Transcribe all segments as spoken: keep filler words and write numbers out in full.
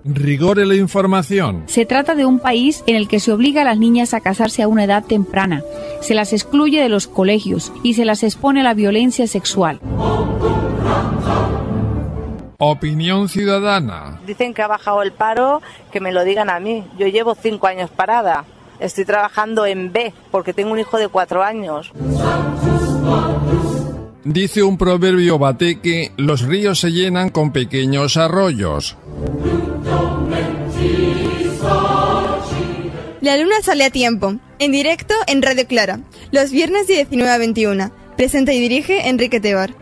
Rigor en la información. Se trata de un país en el que se obliga a las niñas a casarse a una edad temprana, se las excluye de los colegios y se las expone a la violencia sexual. Opinión ciudadana. Dicen que ha bajado el paro, que me lo digan a mí. Yo llevo cinco años parada. Estoy trabajando en B, porque tengo un hijo de cuatro años. Dice un proverbio bateque, los ríos se llenan con pequeños arroyos. La luna sale a tiempo, en directo en Radio Clara, los viernes de diecinueve a veintiuna. Presenta y dirige Enrique Tebar.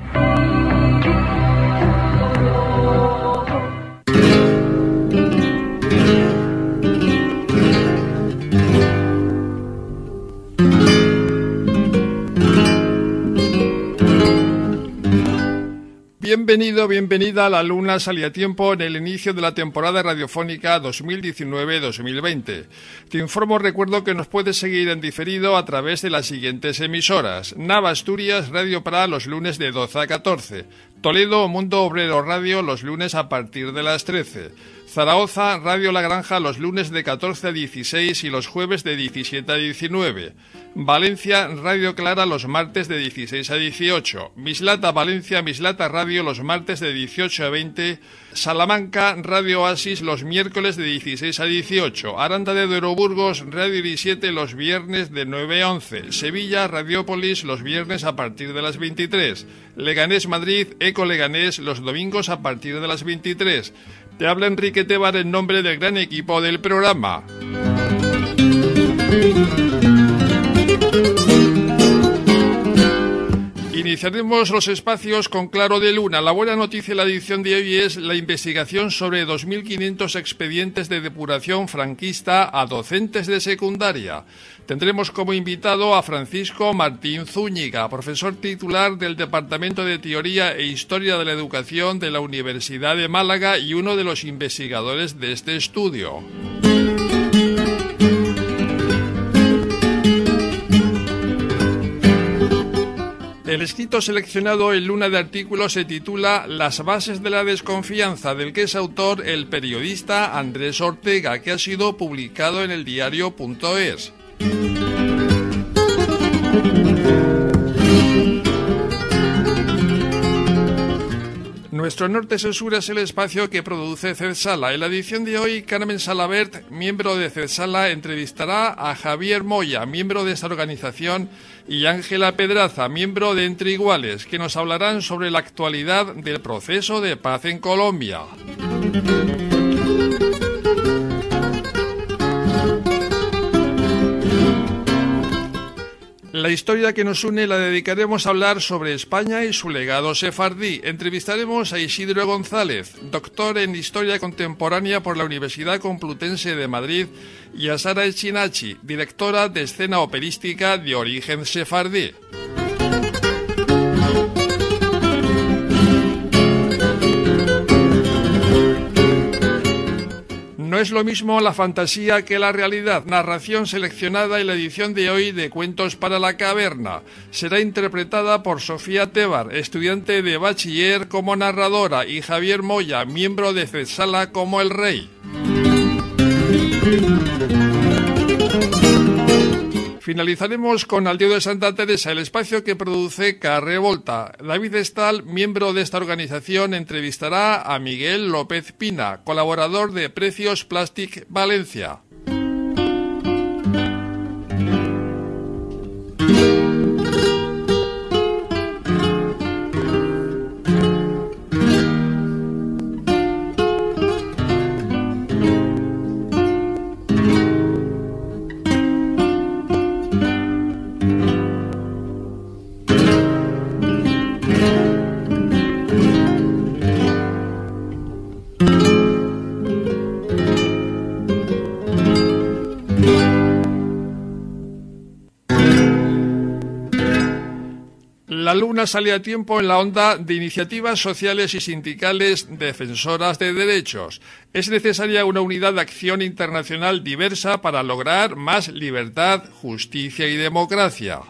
Bienvenido, bienvenida a La Luna Salía a Tiempo en el inicio de la temporada radiofónica dos mil diecinueve dos mil veinte. Te informo, recuerdo que nos puedes seguir en diferido a través de las siguientes emisoras. Nava Asturias, Radio Pra, los lunes de doce a catorce. Toledo, Mundo Obrero Radio, los lunes a partir de las trece. Zaragoza, Radio La Granja, los lunes de catorce a dieciséis y los jueves de diecisiete a diecinueve. Valencia, Radio Clara, los martes de dieciséis a dieciocho. Mislata, Valencia, Mislata Radio, los martes de dieciocho a veinte. Salamanca, Radio Oasis, los miércoles de dieciséis a dieciocho. Aranda de Duero, Burgos, Radio diecisiete, los viernes de nueve a once. Sevilla, Radiópolis, los viernes a partir de las veintitrés. Leganés, Madrid, Eco Leganés, los domingos a partir de las veintitrés. Te habla Enrique Tebar en nombre del gran equipo del programa. Iniciaremos los espacios con Claro de Luna. La buena noticia de la edición de hoy es la investigación sobre dos mil quinientos expedientes de depuración franquista a docentes de secundaria. Tendremos como invitado a Francisco Martín Zúñiga, profesor titular del Departamento de Teoría e Historia de la Educación de la Universidad de Málaga y uno de los investigadores de este estudio. El escrito seleccionado en Luna de Artículos se titula Las bases de la desconfianza, del que es autor el periodista Andrés Ortega, que ha sido publicado en el diario punto es. Nuestro Norte Censura es el espacio que produce CEDSALA. En la edición de hoy, Carmen Salabert, miembro de CEDSALA, entrevistará a Javier Moya, miembro de esta organización, y Ángela Pedraza, miembro de Entre Iguales, que nos hablarán sobre la actualidad del proceso de paz en Colombia. La historia que nos une la dedicaremos a hablar sobre España y su legado sefardí. Entrevistaremos a Isidro González, doctor en Historia Contemporánea por la Universidad Complutense de Madrid, y a Sara Echinachi, directora de escena operística de origen sefardí. No es lo mismo la fantasía que la realidad. Narración seleccionada en la edición de hoy de Cuentos para la Caverna. Será interpretada por Sofía Tebar, estudiante de bachiller como narradora, y Javier Moya, miembro de CEDSALA como el rey. Finalizaremos con Aldeo de Santa Teresa, el espacio que produce Carre Volta. David Estal, miembro de esta organización, entrevistará a Miguel López Pina, colaborador de Precios Plastic Valencia. La Luna sale a tiempo en la onda de iniciativas sociales y sindicales defensoras de derechos. Es necesaria una unidad de acción internacional diversa para lograr más libertad, justicia y democracia.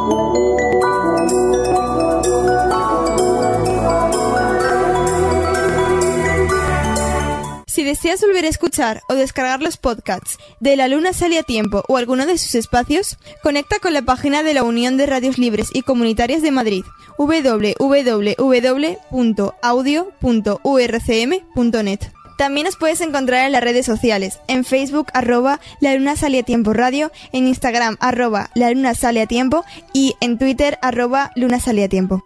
Si deseas volver a escuchar o descargar los podcasts de La Luna Sale a Tiempo o alguno de sus espacios, conecta con la página de la Unión de Radios Libres y Comunitarias de Madrid, doble u doble u doble u punto audio punto u r c m punto net. También nos puedes encontrar en las redes sociales, en Facebook, arroba La Luna Sale a Tiempo Radio, en Instagram, arroba La Luna Sale a Tiempo y en Twitter, arroba Luna Sale a Tiempo.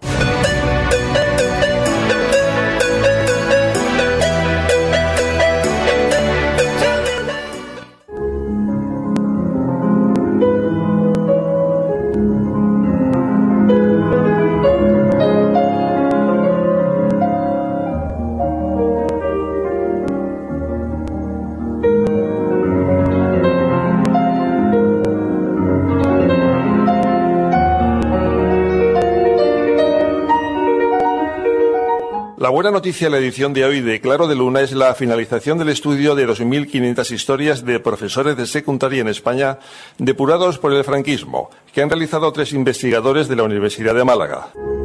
La buena noticia de la edición de hoy de Claro de Luna es la finalización del estudio de dos mil quinientas historias de profesores de secundaria en España depurados por el franquismo, que han realizado tres investigadores de la Universidad de Málaga.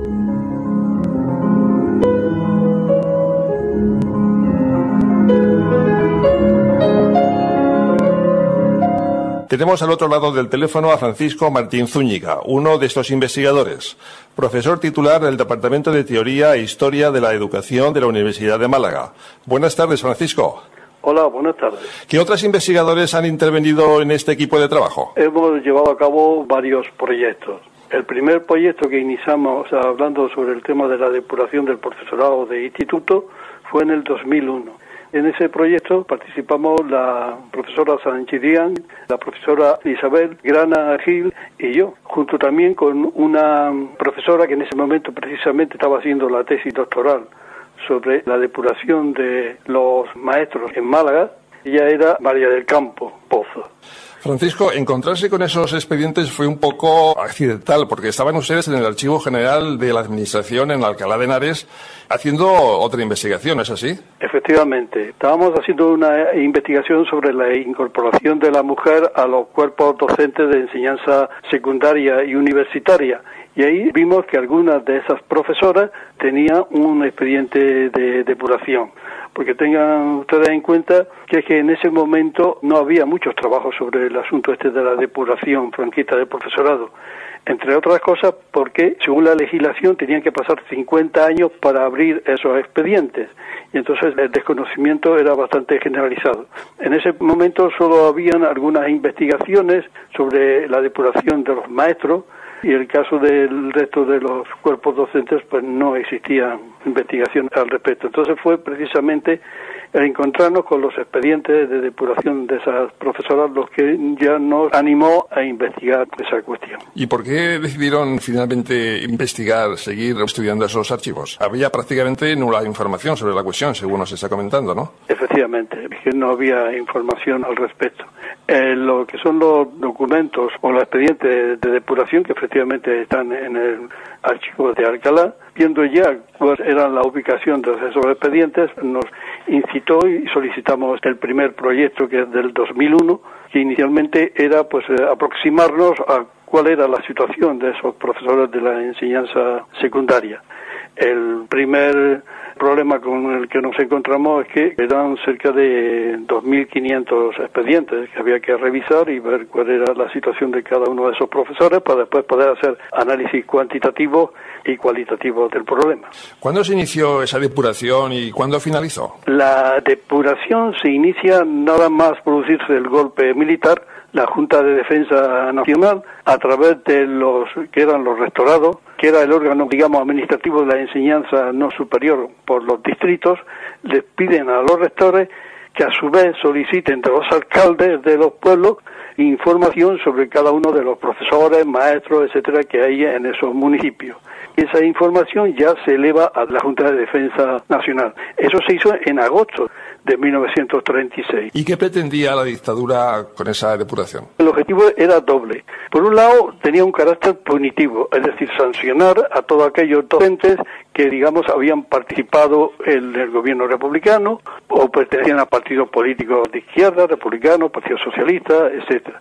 Tenemos al otro lado del teléfono a Francisco Martín Zúñiga, uno de estos investigadores, profesor titular del Departamento de Teoría e Historia de la Educación de la Universidad de Málaga. Buenas tardes, Francisco. Hola, buenas tardes. ¿Qué otros investigadores han intervenido en este equipo de trabajo? Hemos llevado a cabo varios proyectos. El primer proyecto que iniciamos, o sea, hablando sobre el tema de la depuración del profesorado de instituto, fue en el dos mil uno. En ese proyecto participamos la profesora Sánchez Díaz, la profesora Isabel Grana Gil y yo, junto también con una profesora que en ese momento precisamente estaba haciendo la tesis doctoral sobre la depuración de los maestros en Málaga. Ella era María del Campo Pozo. Francisco, encontrarse con esos expedientes fue un poco accidental, porque estaban ustedes en el Archivo General de la Administración en Alcalá de Henares haciendo otra investigación, ¿es así? Efectivamente, estábamos haciendo una investigación sobre la incorporación de la mujer a los cuerpos docentes de enseñanza secundaria y universitaria. Y ahí vimos que algunas de esas profesoras tenían un expediente de depuración. Porque tengan ustedes en cuenta que es que en ese momento no había muchos trabajos sobre el asunto este de la depuración franquista del profesorado. Entre otras cosas porque, según la legislación, tenían que pasar cincuenta años para abrir esos expedientes. Y entonces el desconocimiento era bastante generalizado. En ese momento solo habían algunas investigaciones sobre la depuración de los maestros, y en el caso del resto de los cuerpos docentes, pues no existía investigación al respecto. Entonces fue precisamente el encontrarnos con los expedientes de depuración de esas profesoras los que ya nos animó a investigar esa cuestión. ¿Y por qué decidieron finalmente investigar, seguir estudiando esos archivos? Había prácticamente nula información sobre la cuestión, según nos está comentando, ¿no? Efectivamente, que no había información al respecto. Eh, lo que son los documentos o los expedientes de depuración que efectivamente están en el archivo de Alcalá, viendo ya cuál era la ubicación de esos expedientes, nos incitó y solicitamos el primer proyecto, que es del dos mil uno, que inicialmente era pues eh, aproximarnos a cuál era la situación de esos profesores de la enseñanza secundaria. El primer problema con el que nos encontramos es que eran cerca de dos mil quinientos expedientes que había que revisar y ver cuál era la situación de cada uno de esos profesores para después poder hacer análisis cuantitativo y cualitativo del problema. ¿Cuándo se inició esa depuración y cuándo finalizó? La depuración se inicia nada más producirse el golpe militar. La Junta de Defensa Nacional, a través de los que eran los rectorados, que era el órgano, digamos, administrativo de la enseñanza no superior por los distritos, les piden a los rectores que a su vez soliciten de los alcaldes de los pueblos información sobre cada uno de los profesores, maestros, etcétera, que hay en esos municipios. Esa información ya se eleva a la Junta de Defensa Nacional. Eso se hizo en agosto de mil novecientos treinta y seis. ¿Y qué pretendía la dictadura con esa depuración? El objetivo era doble. Por un lado, tenía un carácter punitivo, es decir, sancionar a todos aquellos docentes que, digamos, habían participado en el gobierno republicano o pertenecían a partidos políticos de izquierda, republicanos, Partido Socialista, etcétera.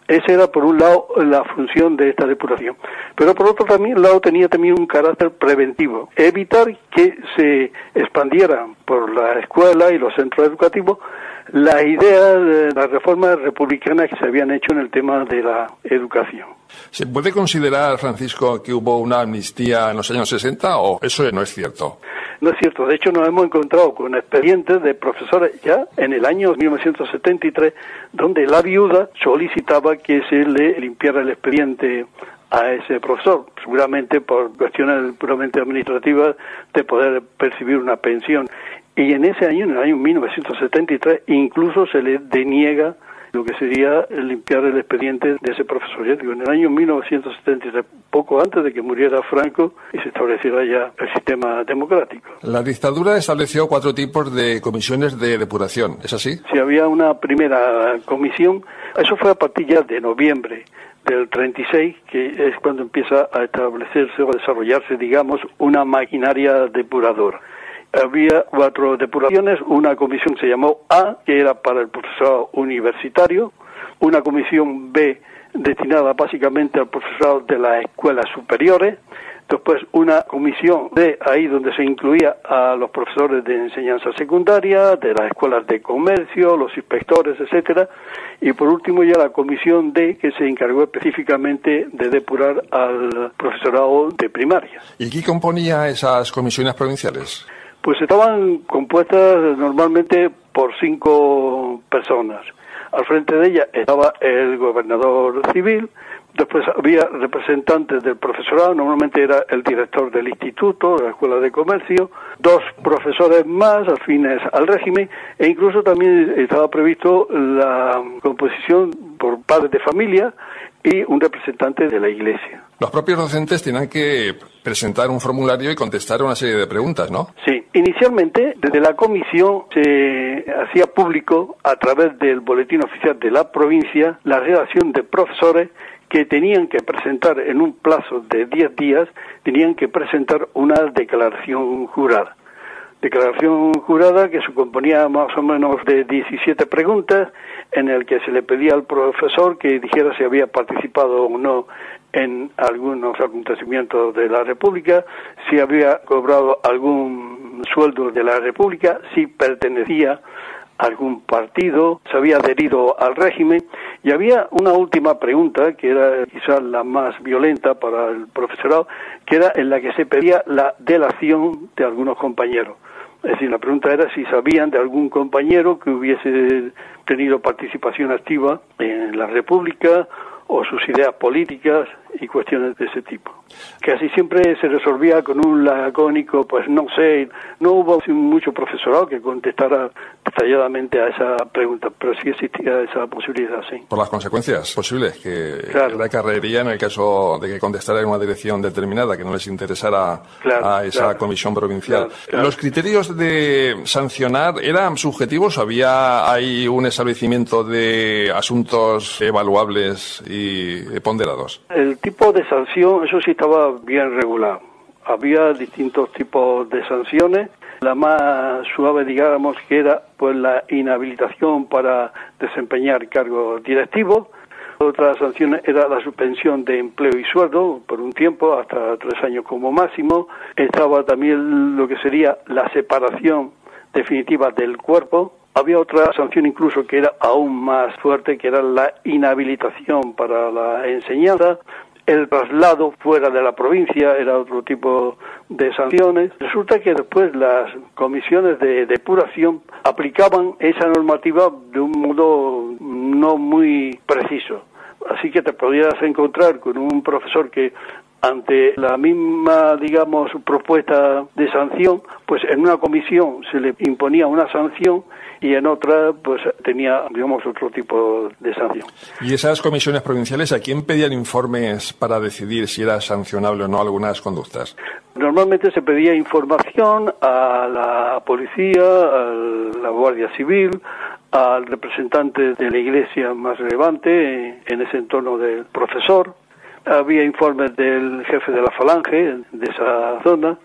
Esa era, por un lado, la función de esta depuración. Pero por otro también, lado tenía también un carácter preventivo. Evitar que se expandieran por la escuela y los centros educativos las ideas de las reformas republicanas que se habían hecho en el tema de la educación. ¿Se puede considerar, Francisco, que hubo una amnistía en los años sesenta o eso no es cierto? No es cierto. De hecho, nos hemos encontrado con expedientes de profesores ya en el año mil novecientos setenta y tres, donde la viuda solicitaba que se le limpiara el expediente a ese profesor, seguramente por cuestiones puramente administrativas de poder percibir una pensión. Y en ese año, en el año mil novecientos setenta y tres, incluso se le deniega lo que sería limpiar el expediente de ese profesor. Ya digo, en el año mil novecientos setenta y tres, poco antes de que muriera Franco y se estableciera ya el sistema democrático. La dictadura estableció cuatro tipos de comisiones de depuración, ¿es así? Sí, había una primera comisión, eso fue a partir ya de noviembre del treinta y seis, que es cuando empieza a establecerse o a desarrollarse, digamos, una maquinaria depuradora. Había cuatro depuraciones, una comisión se llamó A, que era para el profesorado universitario, una comisión B destinada básicamente al profesorado de las escuelas superiores, después una comisión D, ahí donde se incluía a los profesores de enseñanza secundaria, de las escuelas de comercio, los inspectores, etcétera, y por último ya la comisión D, que se encargó específicamente de depurar al profesorado de primaria. ¿Y qué componía esas comisiones provinciales? Pues estaban compuestas normalmente por cinco personas. Al frente de ella estaba el gobernador civil, después había representantes del profesorado, normalmente era el director del instituto, de la escuela de comercio, dos profesores más afines al régimen, e incluso también estaba previsto la composición por padres de familia y un representante de la iglesia. Los propios docentes tenían que presentar un formulario y contestar una serie de preguntas, ¿no? Sí. Inicialmente, desde la comisión se hacía público, a través del boletín oficial de la provincia, la relación de profesores que tenían que presentar en un plazo de diez días, tenían que presentar una declaración jurada. Declaración jurada que se componía más o menos de diecisiete preguntas, en el que se le pedía al profesor que dijera si había participado o no en algunos acontecimientos de la República, si había cobrado algún sueldo de la República, si pertenecía a algún partido, se había adherido al régimen, y había una última pregunta, que era quizás la más violenta para el profesorado, que era en la que se pedía la delación de algunos compañeros. Es decir, la pregunta era si sabían de algún compañero que hubiese tenido participación activa en la República o sus ideas políticas y cuestiones de ese tipo. Casi siempre se resolvía con un lacónico, pues no sé, no hubo mucho profesorado que contestara detalladamente a esa pregunta, pero sí existía esa posibilidad, sí. Por las consecuencias posibles que claro. la carrería en el caso de que contestara en una dirección determinada, que no les interesara claro, a esa claro. comisión provincial. Claro, claro. ¿Los criterios de sancionar eran subjetivos? ¿Había ahí un establecimiento de asuntos evaluables y ponderados? El tipo de sanción, eso sí estaba bien regulado. Había distintos tipos de sanciones. La más suave, digamos, que era pues la inhabilitación para desempeñar cargos directivos. Otra sanción era la suspensión de empleo y sueldo por un tiempo, hasta tres años como máximo. Estaba también lo que sería la separación definitiva del cuerpo. Había otra sanción incluso que era aún más fuerte, que era la inhabilitación para la enseñanza. El traslado fuera de la provincia era otro tipo de sanciones. Resulta que después las comisiones de depuración aplicaban esa normativa de un modo no muy preciso. Así que te podías encontrar con un profesor que ante la misma, digamos, propuesta de sanción, pues en una comisión se le imponía una sanción y en otra, pues tenía, digamos, otro tipo de sanción. ¿Y esas comisiones provinciales a quién pedían informes para decidir si era sancionable o no algunas conductas? Normalmente se pedía información a la policía, a la Guardia Civil, al representante de la iglesia más relevante en ese entorno del profesor. Había informes del jefe de la falange de esa zona,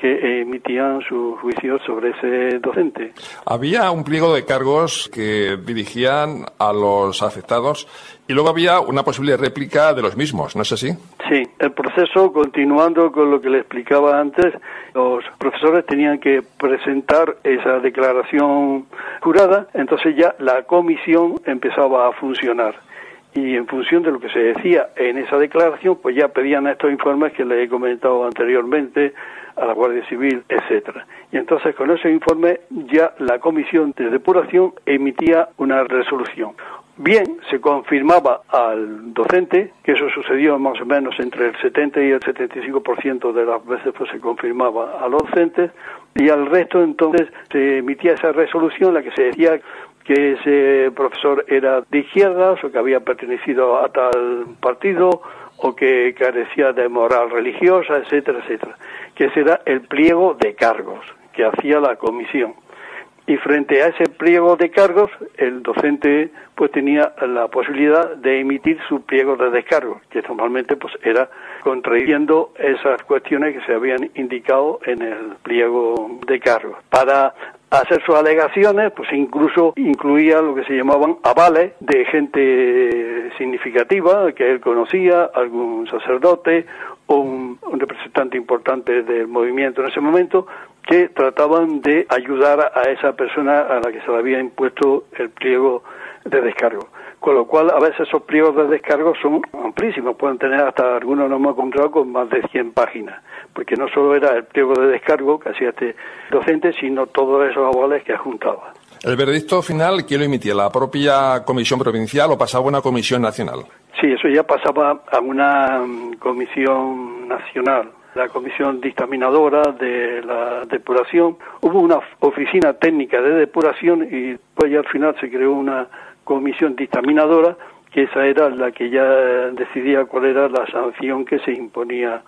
que emitían sus juicios sobre ese docente. Había un pliego de cargos que dirigían a los afectados y luego había una posible réplica de los mismos, ¿no es así? Sí, el proceso, continuando con lo que le explicaba antes, los profesores tenían que presentar esa declaración jurada, entonces ya la comisión empezaba a funcionar. Y en función de lo que se decía en esa declaración, pues ya pedían estos informes que les he comentado anteriormente a la Guardia Civil, etcétera. Y entonces con ese informe ya la comisión de depuración emitía una resolución. Bien, se confirmaba al docente, que eso sucedió más o menos entre el setenta y el setenta y cinco por ciento de las veces, pues se confirmaba a los docentes, y al resto entonces se emitía esa resolución en la que se decía que ese profesor era de izquierdas o que había pertenecido a tal partido o que carecía de moral religiosa, etcétera, etcétera. Que ese era el pliego de cargos que hacía la comisión. Y frente a ese pliego de cargos, el docente pues tenía la posibilidad de emitir su pliego de descargo, que normalmente pues era contradiciendo esas cuestiones que se habían indicado en el pliego de cargos. Para hacer sus alegaciones, pues incluso incluía lo que se llamaban avales de gente significativa que él conocía, algún sacerdote o un, un representante importante del movimiento en ese momento, que trataban de ayudar a esa persona a la que se le había impuesto el pliego de descargo. Con lo cual, a veces esos pliegos de descargo son amplísimos, pueden tener hasta, algunos no hemos encontrado, con más de cien páginas, porque no solo era el pliego de descargo que hacía este docente, sino todos esos avales que juntaba. ¿El veredicto final quién lo emitía? ¿La propia comisión provincial o pasaba a una comisión nacional? Sí, eso ya pasaba a una comisión nacional. La comisión dictaminadora de la depuración. Hubo una oficina técnica de depuración y pues ya al final se creó una comisión dictaminadora, que esa era la que ya decidía cuál era la sanción que se imponía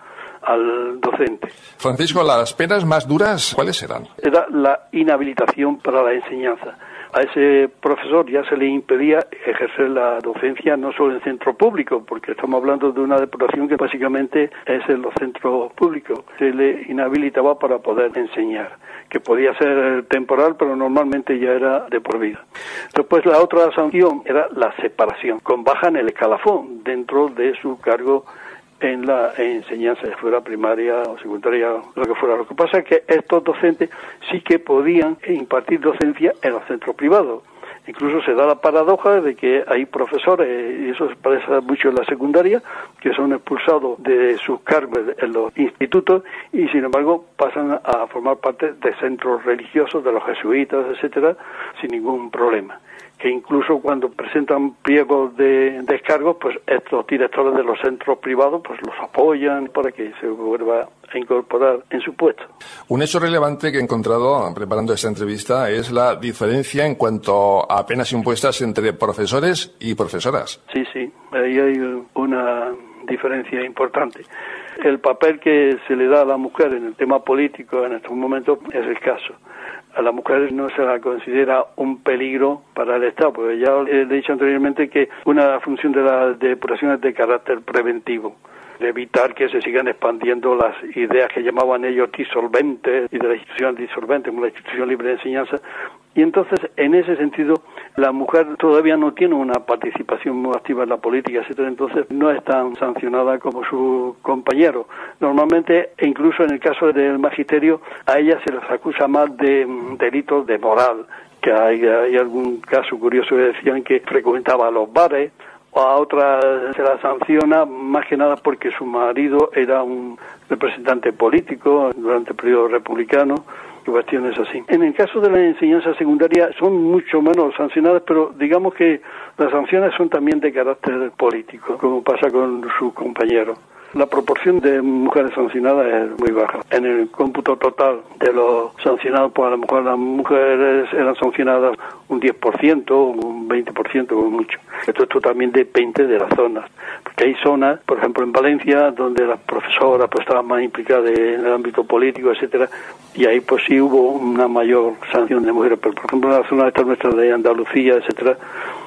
al docente. Francisco, ¿las penas más duras cuáles eran? Era la inhabilitación para la enseñanza. A ese profesor ya se le impedía ejercer la docencia no solo en centro público, porque estamos hablando de una depuración que básicamente es en los centros públicos. Se le inhabilitaba para poder enseñar, que podía ser temporal, pero normalmente ya era de por vida. Después la otra sanción era la separación, con baja en el escalafón dentro de su cargo en la enseñanza, ya fuera primaria o secundaria, lo que fuera. Lo que pasa es que estos docentes sí que podían impartir docencia en los centros privados. Incluso se da la paradoja de que hay profesores, y eso se parece mucho en la secundaria, que son expulsados de sus cargos en los institutos y sin embargo pasan a formar parte de centros religiosos, de los jesuitas, etcétera, sin ningún problema. Que incluso cuando presentan pliegos de descargos, pues estos directores de los centros privados pues los apoyan para que se vuelva a incorporar en su puesto. Un hecho relevante que he encontrado preparando esta entrevista es la diferencia en cuanto a penas impuestas entre profesores y profesoras. Sí, sí, ahí hay una diferencia importante. El papel que se le da a la mujer en el tema político en estos momentos es escaso. A la mujer no se la considera un peligro para el Estado, porque ya he dicho anteriormente que una función de la depuración es de carácter preventivo, de evitar que se sigan expandiendo las ideas que llamaban ellos disolventes y de la institución disolvente, como la institución libre de enseñanza. Y entonces, en ese sentido, la mujer todavía no tiene una participación muy activa en la política, etcétera, entonces no es tan sancionada como su compañero. Normalmente, e incluso en el caso del magisterio, a ella se les acusa más de mm, delitos de moral, que hay, hay algún caso curioso que decían que frecuentaba los bares, o a otra se la sanciona más que nada porque su marido era un representante político durante el periodo republicano, cuestiones así. En el caso de la enseñanza secundaria son mucho menos sancionadas, pero digamos que las sanciones son también de carácter político, como pasa con sus compañeros. La proporción de mujeres sancionadas es muy baja. En el cómputo total de los sancionados, pues a lo mejor las mujeres eran sancionadas un diez por ciento, un veinte por ciento como mucho. Esto, esto también depende de las zonas. Porque hay zonas, por ejemplo en Valencia, donde las profesoras pues estaban más implicadas en el ámbito político, etcétera, y ahí pues sí hubo una mayor sanción de mujeres. Pero por ejemplo en la zona esta nuestra de Andalucía, etcétera,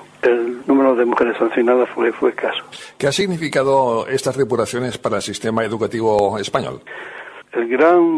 el número de mujeres sancionadas fue, fue escaso. ¿Qué ha significado estas depuraciones para el sistema educativo español? El gran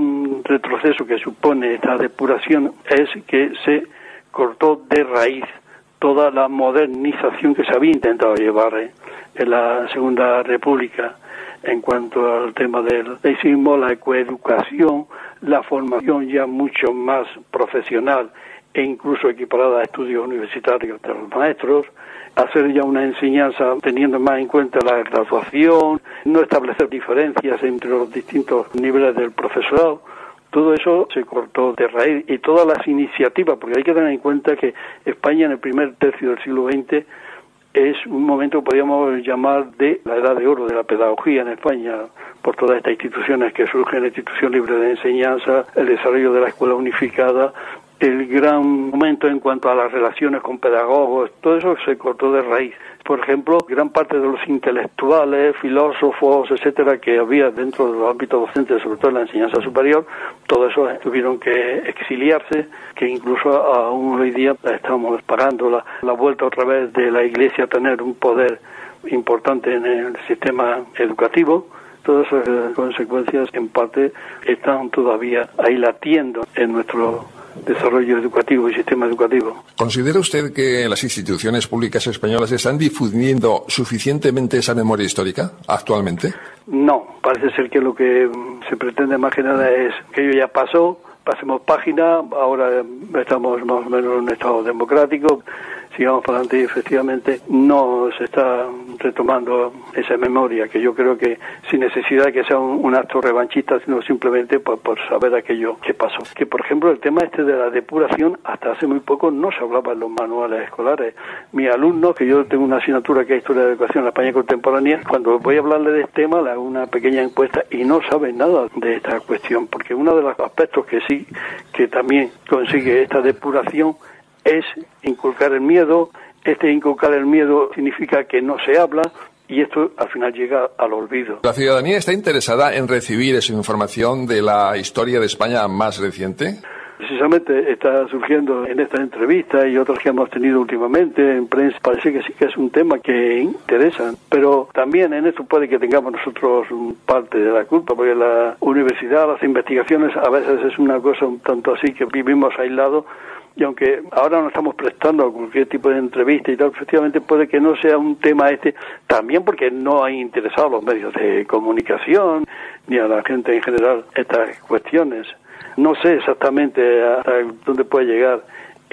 retroceso que supone esta depuración es que se cortó de raíz toda la modernización que se había intentado llevar eh, en la Segunda República en cuanto al tema del laicismo, la coeducación, la formación ya mucho más profesional e incluso equiparada a estudios universitarios de los maestros, hacer ya una enseñanza teniendo más en cuenta la graduación, no establecer diferencias entre los distintos niveles del profesorado. Todo eso se cortó de raíz y todas las iniciativas, porque hay que tener en cuenta que España en el primer tercio del siglo veinte es un momento que podríamos llamar de la edad de oro de la pedagogía en España, por todas estas instituciones que surgen, la institución libre de enseñanza, el desarrollo de la escuela unificada, el gran momento en cuanto a las relaciones con pedagogos, todo eso se cortó de raíz. Por ejemplo, gran parte de los intelectuales, filósofos, etcétera, que había dentro de los ámbitos docentes, sobre todo en la enseñanza superior, todo eso tuvieron que exiliarse, que incluso aún hoy día estamos pagando la, la vuelta otra vez de la Iglesia a tener un poder importante en el sistema educativo. Todas esas consecuencias, en parte, están todavía ahí latiendo en nuestro desarrollo educativo y sistema educativo. ¿Considera usted que las instituciones públicas españolas están difundiendo suficientemente esa memoria histórica actualmente? No, parece ser que lo que se pretende más que nada es que ello ya pasó, pasemos página, ahora estamos más o menos en un estado democrático, sigamos para adelante y efectivamente no se está retomando esa memoria, que yo creo que sin necesidad de que sea un, un acto revanchista, sino simplemente por, por saber aquello que pasó. Que por ejemplo el tema este de la depuración, hasta hace muy poco no se hablaba en los manuales escolares. Mis alumnos, que yo tengo una asignatura que es Historia de la Educación en la España Contemporánea, cuando voy a hablarle de este tema le hago una pequeña encuesta y no saben nada de esta cuestión, porque uno de los aspectos que sí, que también consigue esta depuración es inculcar el miedo. Este inculcar el miedo significa que no se habla y esto al final llega al olvido. ¿La ciudadanía está interesada en recibir esa información de la historia de España más reciente? Precisamente está surgiendo en esta entrevista y otras que hemos tenido últimamente en prensa, parece que sí que es un tema que interesa, pero también en esto puede que tengamos nosotros parte de la culpa, porque la universidad, las investigaciones a veces es una cosa un tanto así que vivimos aislados. Y aunque ahora nos estamos prestando a cualquier tipo de entrevista y tal, efectivamente puede que no sea un tema este, también porque no hay interesado a los medios de comunicación, ni a la gente en general, estas cuestiones. No sé exactamente hasta dónde puede llegar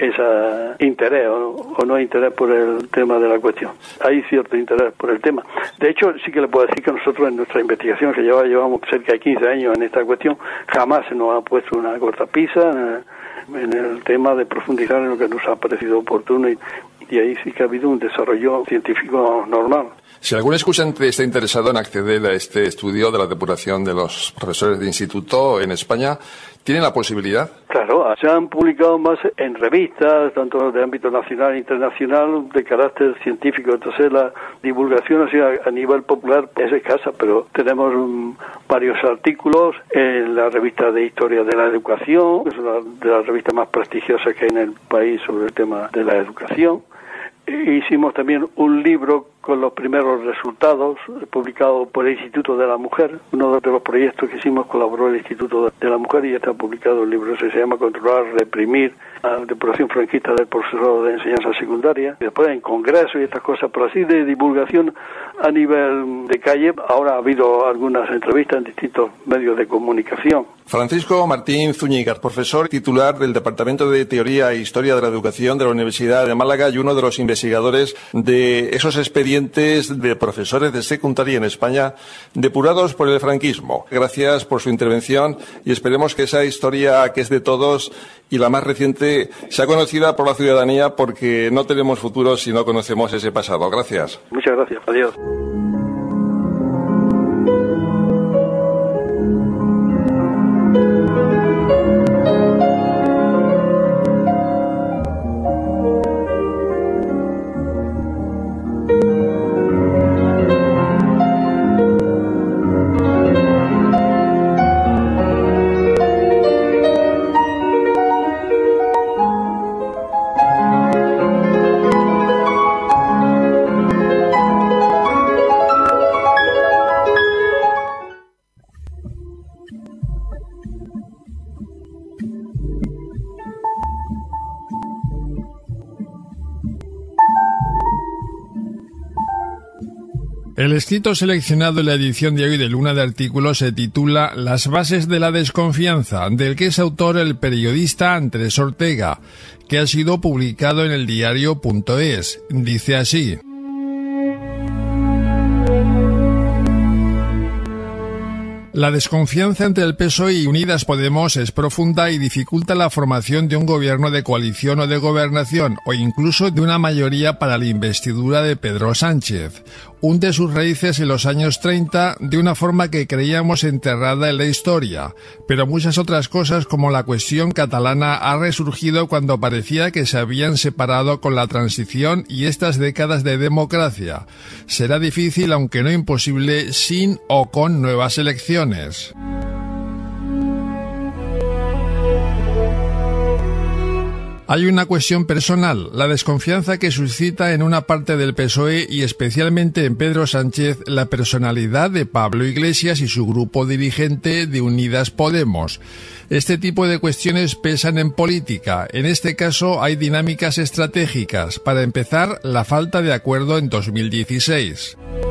ese interés o no, o no interés por el tema de la cuestión. Hay cierto interés por el tema. De hecho, sí que le puedo decir que nosotros en nuestra investigación, que lleva, llevamos cerca de quince años en esta cuestión, jamás se nos ha puesto una cortapisa en, en el tema de profundizar en lo que nos ha parecido oportuno y, y ahí sí que ha habido un desarrollo científico normal. Si algún escuchante está interesado en acceder a este estudio de la depuración de los profesores de instituto en España, ¿tiene la posibilidad? Claro, se han publicado más en revistas, tanto de ámbito nacional e internacional, de carácter científico. Entonces la divulgación así a, a nivel popular es escasa, pero tenemos um, varios artículos en la revista de Historia de la Educación, que es una de las revistas más prestigiosas que hay en el país sobre el tema de la educación. Hicimos también un libro con los primeros resultados, publicado por el Instituto de la Mujer. Uno de los proyectos que hicimos colaboró el Instituto de la Mujer y está publicado el libro. Se llama Controlar, reprimir la depuración franquista del profesorado de enseñanza secundaria. Y después en congresos y estas cosas, pero así de divulgación a nivel de calle. Ahora ha habido algunas entrevistas en distintos medios de comunicación. Francisco Martín Zúñiga, profesor titular del Departamento de Teoría e Historia de la Educación de la Universidad de Málaga y uno de los investigadores de esos expedientes de profesores de secundaria en España depurados por el franquismo. Gracias por su intervención y esperemos que esa historia que es de todos y la más reciente sea conocida por la ciudadanía, porque no tenemos futuro si no conocemos ese pasado. Gracias. Muchas gracias. Adiós. El escrito seleccionado en la edición de hoy de Luna de Artículos se titula Las bases de la desconfianza, del que es autor el periodista Andrés Ortega, que ha sido publicado en el diario punto es. Dice así: la desconfianza entre el P S O E y Unidas Podemos es profunda y dificulta la formación de un gobierno de coalición o de gobernación, o incluso de una mayoría para la investidura de Pedro Sánchez. Hunde sus raíces en los años treinta de una forma que creíamos enterrada en la historia, pero muchas otras cosas como la cuestión catalana ha resurgido cuando parecía que se habían separado con la transición y estas décadas de democracia. Será difícil, aunque no imposible, sin o con nuevas elecciones. Hay una cuestión personal, la desconfianza que suscita en una parte del P S O E y especialmente en Pedro Sánchez la personalidad de Pablo Iglesias y su grupo dirigente de Unidas Podemos. Este tipo de cuestiones pesan en política. En este caso hay dinámicas estratégicas. Para empezar, la falta de acuerdo en dos mil dieciséis.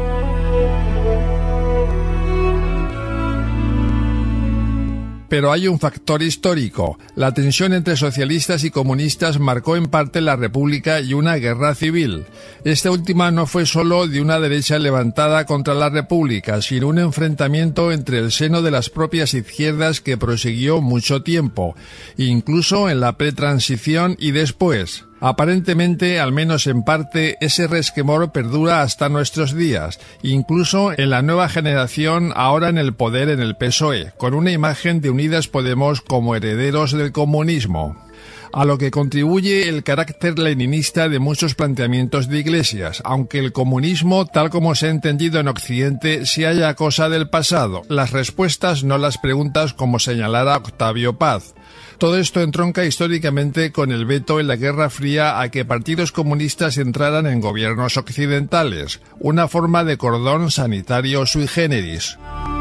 Pero hay un factor histórico. La tensión entre socialistas y comunistas marcó en parte la República y una guerra civil. Esta última no fue solo de una derecha levantada contra la República, sino un enfrentamiento entre el seno de las propias izquierdas que prosiguió mucho tiempo, incluso en la pretransición y después. Aparentemente, al menos en parte, ese resquemor perdura hasta nuestros días, incluso en la nueva generación ahora en el poder en el P S O E, con una imagen de Unidas Podemos como herederos del comunismo. A lo que contribuye el carácter leninista de muchos planteamientos de Iglesias, aunque el comunismo, tal como se ha entendido en Occidente, se haya cosa del pasado. Las respuestas, no las preguntas, como señalara Octavio Paz. Todo esto entronca históricamente con el veto en la Guerra Fría a que partidos comunistas entraran en gobiernos occidentales, una forma de cordón sanitario sui generis.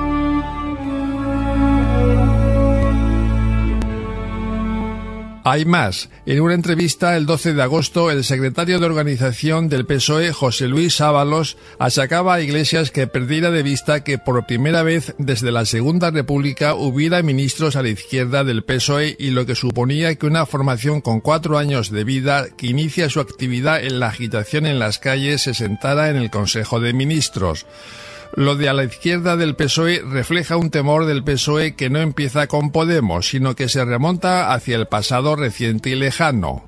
Hay más. En una entrevista el doce de agosto, el secretario de organización del P S O E, José Luis Ábalos, achacaba a Iglesias que perdiera de vista que por primera vez desde la Segunda República hubiera ministros a la izquierda del P S O E y lo que suponía que una formación con cuatro años de vida que inicia su actividad en la agitación en las calles se sentara en el Consejo de Ministros. Lo de a la izquierda del P S O E refleja un temor del P S O E que no empieza con Podemos, sino que se remonta hacia el pasado reciente y lejano.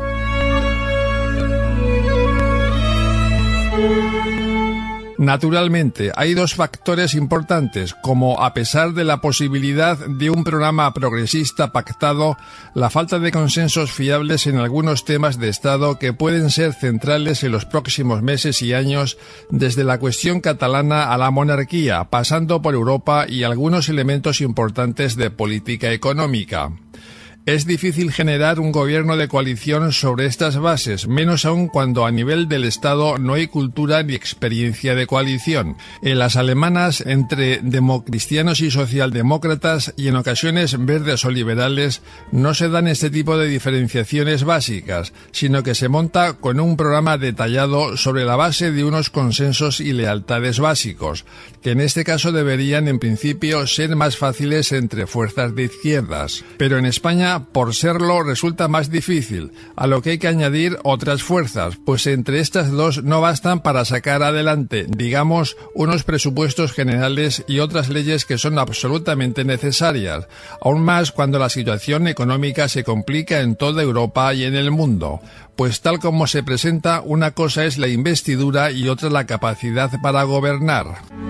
Naturalmente, hay dos factores importantes, como a pesar de la posibilidad de un programa progresista pactado, la falta de consensos fiables en algunos temas de Estado que pueden ser centrales en los próximos meses y años, desde la cuestión catalana a la monarquía, pasando por Europa y algunos elementos importantes de política económica. Es difícil generar un gobierno de coalición sobre estas bases, menos aún cuando a nivel del Estado no hay cultura ni experiencia de coalición. En las alemanas, entre democristianos y socialdemócratas, y en ocasiones verdes o liberales, no se dan este tipo de diferenciaciones básicas, sino que se monta con un programa detallado sobre la base de unos consensos y lealtades básicos, que en este caso deberían en principio ser más fáciles entre fuerzas de izquierdas. Pero en España, por serlo, resulta más difícil, a lo que hay que añadir otras fuerzas, pues entre estas dos no bastan para sacar adelante, digamos, unos presupuestos generales y otras leyes que son absolutamente necesarias, aún más cuando la situación económica se complica en toda Europa y en el mundo, pues tal como se presenta, una cosa es la investidura y otra la capacidad para gobernar.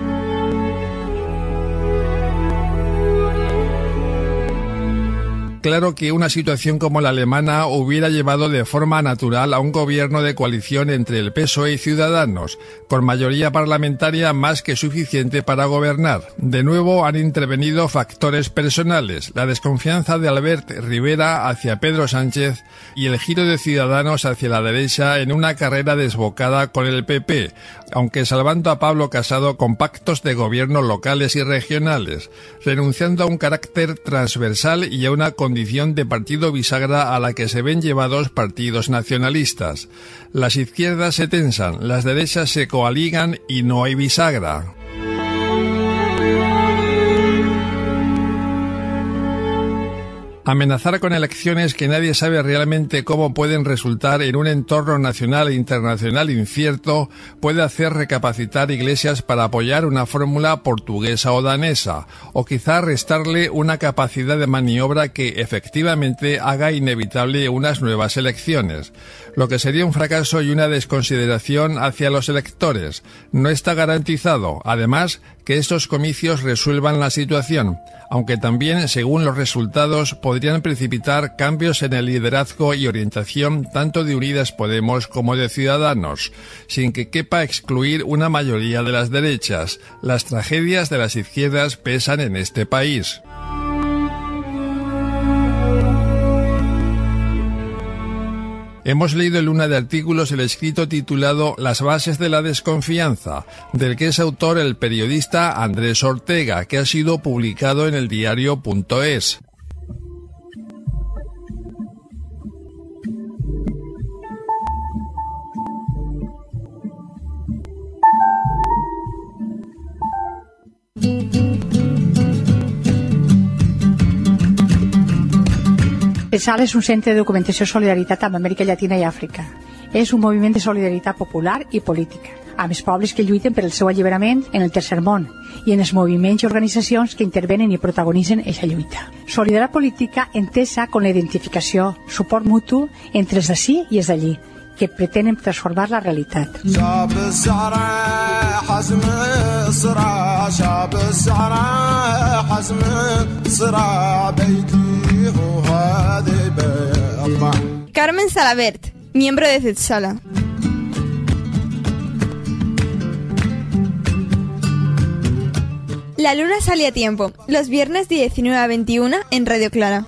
Claro que una situación como la alemana hubiera llevado de forma natural a un gobierno de coalición entre el P S O E y Ciudadanos, con mayoría parlamentaria más que suficiente para gobernar. De nuevo han intervenido factores personales, la desconfianza de Albert Rivera hacia Pedro Sánchez y el giro de Ciudadanos hacia la derecha en una carrera desbocada con el P P, aunque salvando a Pablo Casado con pactos de gobierno locales y regionales, renunciando a un carácter transversal y a una condición de partido bisagra a la que se ven llevados partidos nacionalistas. Las izquierdas se tensan, las derechas se coaligan y no hay bisagra. Amenazar con elecciones que nadie sabe realmente cómo pueden resultar en un entorno nacional e internacional incierto puede hacer recapacitar iglesias para apoyar una fórmula portuguesa o danesa, o quizá restarle una capacidad de maniobra que efectivamente haga inevitable unas nuevas elecciones, lo que sería un fracaso y una desconsideración hacia los electores. No está garantizado, además, que estos comicios resuelvan la situación, aunque también, según los resultados, podrían precipitar cambios en el liderazgo y orientación tanto de Unidas Podemos como de Ciudadanos, sin que quepa excluir una mayoría de las derechas. Las tragedias de las izquierdas pesan en este país. Hemos leído en Luna de Artículos el escrito titulado Las bases de la desconfianza, del que es autor el periodista Andrés Ortega, que ha sido publicado en el diario punto es. CESAL és un centre de documentació i solidaritat amb Amèrica Llatina i Àfrica. És un moviment de solidaritat popular i política, amb els pobles que lluiten per el seu alliberament en el tercer món i en els moviments i organitzacions que intervenen i protagonitzen aquesta lluita. Solidaritat política entesa com la identificació, suport mutu entre els d'ací i els d'allí, que pretenen transformar la realitat. Carmen Salabert, miembro de CESAL. La luna sale a tiempo, los viernes de diecinueve a veintiuna en Radio Clara.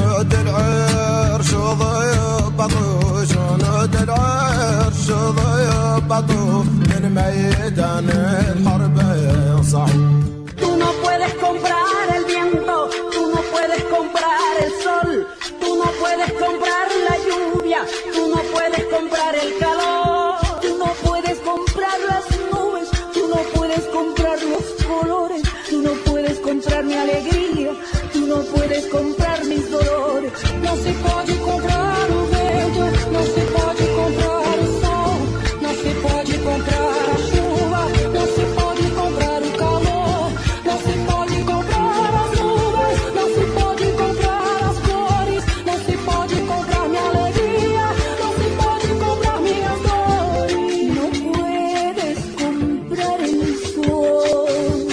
Tú no puedes comprar el viento, tú no puedes comprar el sol, tú no puedes comprar la lluvia, tú no puedes comprar el calor, tú no puedes comprar las nubes, tú no puedes comprar los colores, tú no puedes comprar mi alegría, tú no puedes comprar mis dolores. No se puede comprar o bello, no se puede comprar o sol, no se puede comprar a chuva, no se puede comprar o calor, no se puede comprar as nuvens, no se puede comprar as flores, no se puede comprar mi alegría, no se puede comprar minhas dores, no puedes comprar el sol.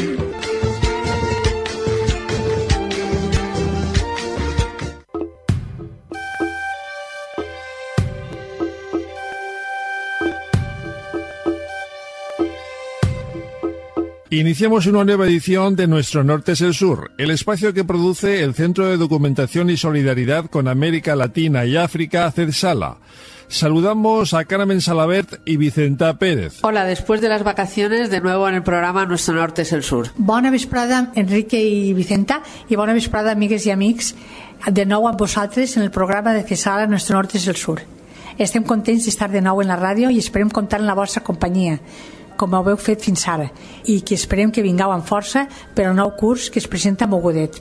Iniciamos una nueva edición de Nuestro Norte es el Sur, el espacio que produce el Centro de Documentación y Solidaridad con América Latina y África, CESAL. Saludamos a Carmen Salabert y Vicenta Pérez. Hola, después de las vacaciones, de nuevo en el programa Nuestro Norte es el Sur. Bona vesprada, Enrique i Vicenta, i bona vesprada, amigues i amics, de nou amb vosaltres en el programa de CESAL Nuestro Norte es el Sur. Estem contents d'estar de nou en la ràdio i esperem comptar en la vostra companyia, com ho heu fet fins ara, i que esperem que vingueu amb força per al nou curs que es presenta mogudet.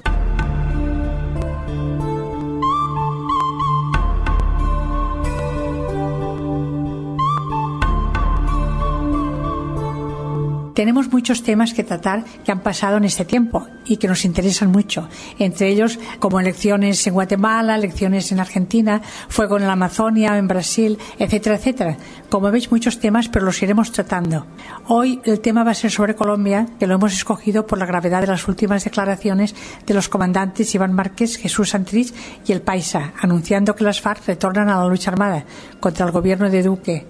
Tenemos muchos temas que tratar que han pasado en este tiempo y que nos interesan mucho, entre ellos como elecciones en Guatemala, elecciones en Argentina, fuego en la Amazonia, en Brasil, etcétera, etcétera. Como veis, muchos temas, pero los iremos tratando. Hoy el tema va a ser sobre Colombia, que lo hemos escogido por la gravedad de las últimas declaraciones de los comandantes Iván Márquez, Jesús Santrich y el Paisa, anunciando que las FARC retornan a la lucha armada contra el gobierno de Duque.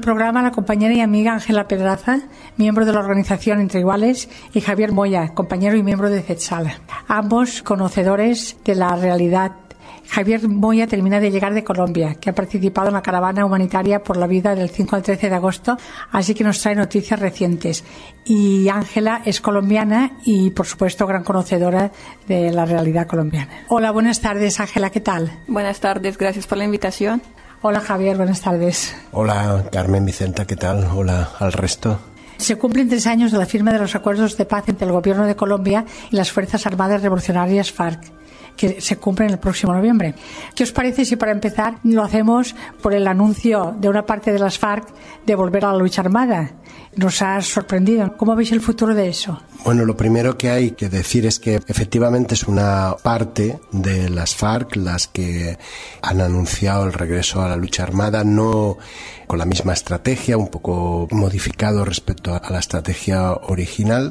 programa la compañera y amiga Ángela Pedraza, miembro de la organización Entre Iguales, y Javier Moya, compañero y miembro de CETSAL, ambos conocedores de la realidad. Javier Moya termina de llegar de Colombia, que ha participado en la caravana humanitaria por la vida del cinco al trece de agosto, así que nos trae noticias recientes. Y Ángela es colombiana y, por supuesto, gran conocedora de la realidad colombiana. Hola, buenas tardes, Ángela, ¿qué tal? Buenas tardes, gracias por la invitación. Hola, Javier, buenas tardes. Hola, Carmen Vicenta, ¿qué tal? Hola al resto. Se cumplen tres años de la firma de los acuerdos de paz entre el Gobierno de Colombia y las Fuerzas Armadas Revolucionarias FARC, que se cumplen el próximo noviembre. ¿Qué os parece si para empezar lo hacemos por el anuncio de una parte de las FARC de volver a la lucha armada? Nos ha sorprendido. ¿Cómo veis el futuro de eso? Bueno, lo primero que hay que decir es que efectivamente es una parte de las FARC las que han anunciado el regreso a la lucha armada, no con la misma estrategia, un poco modificado respecto a la estrategia original,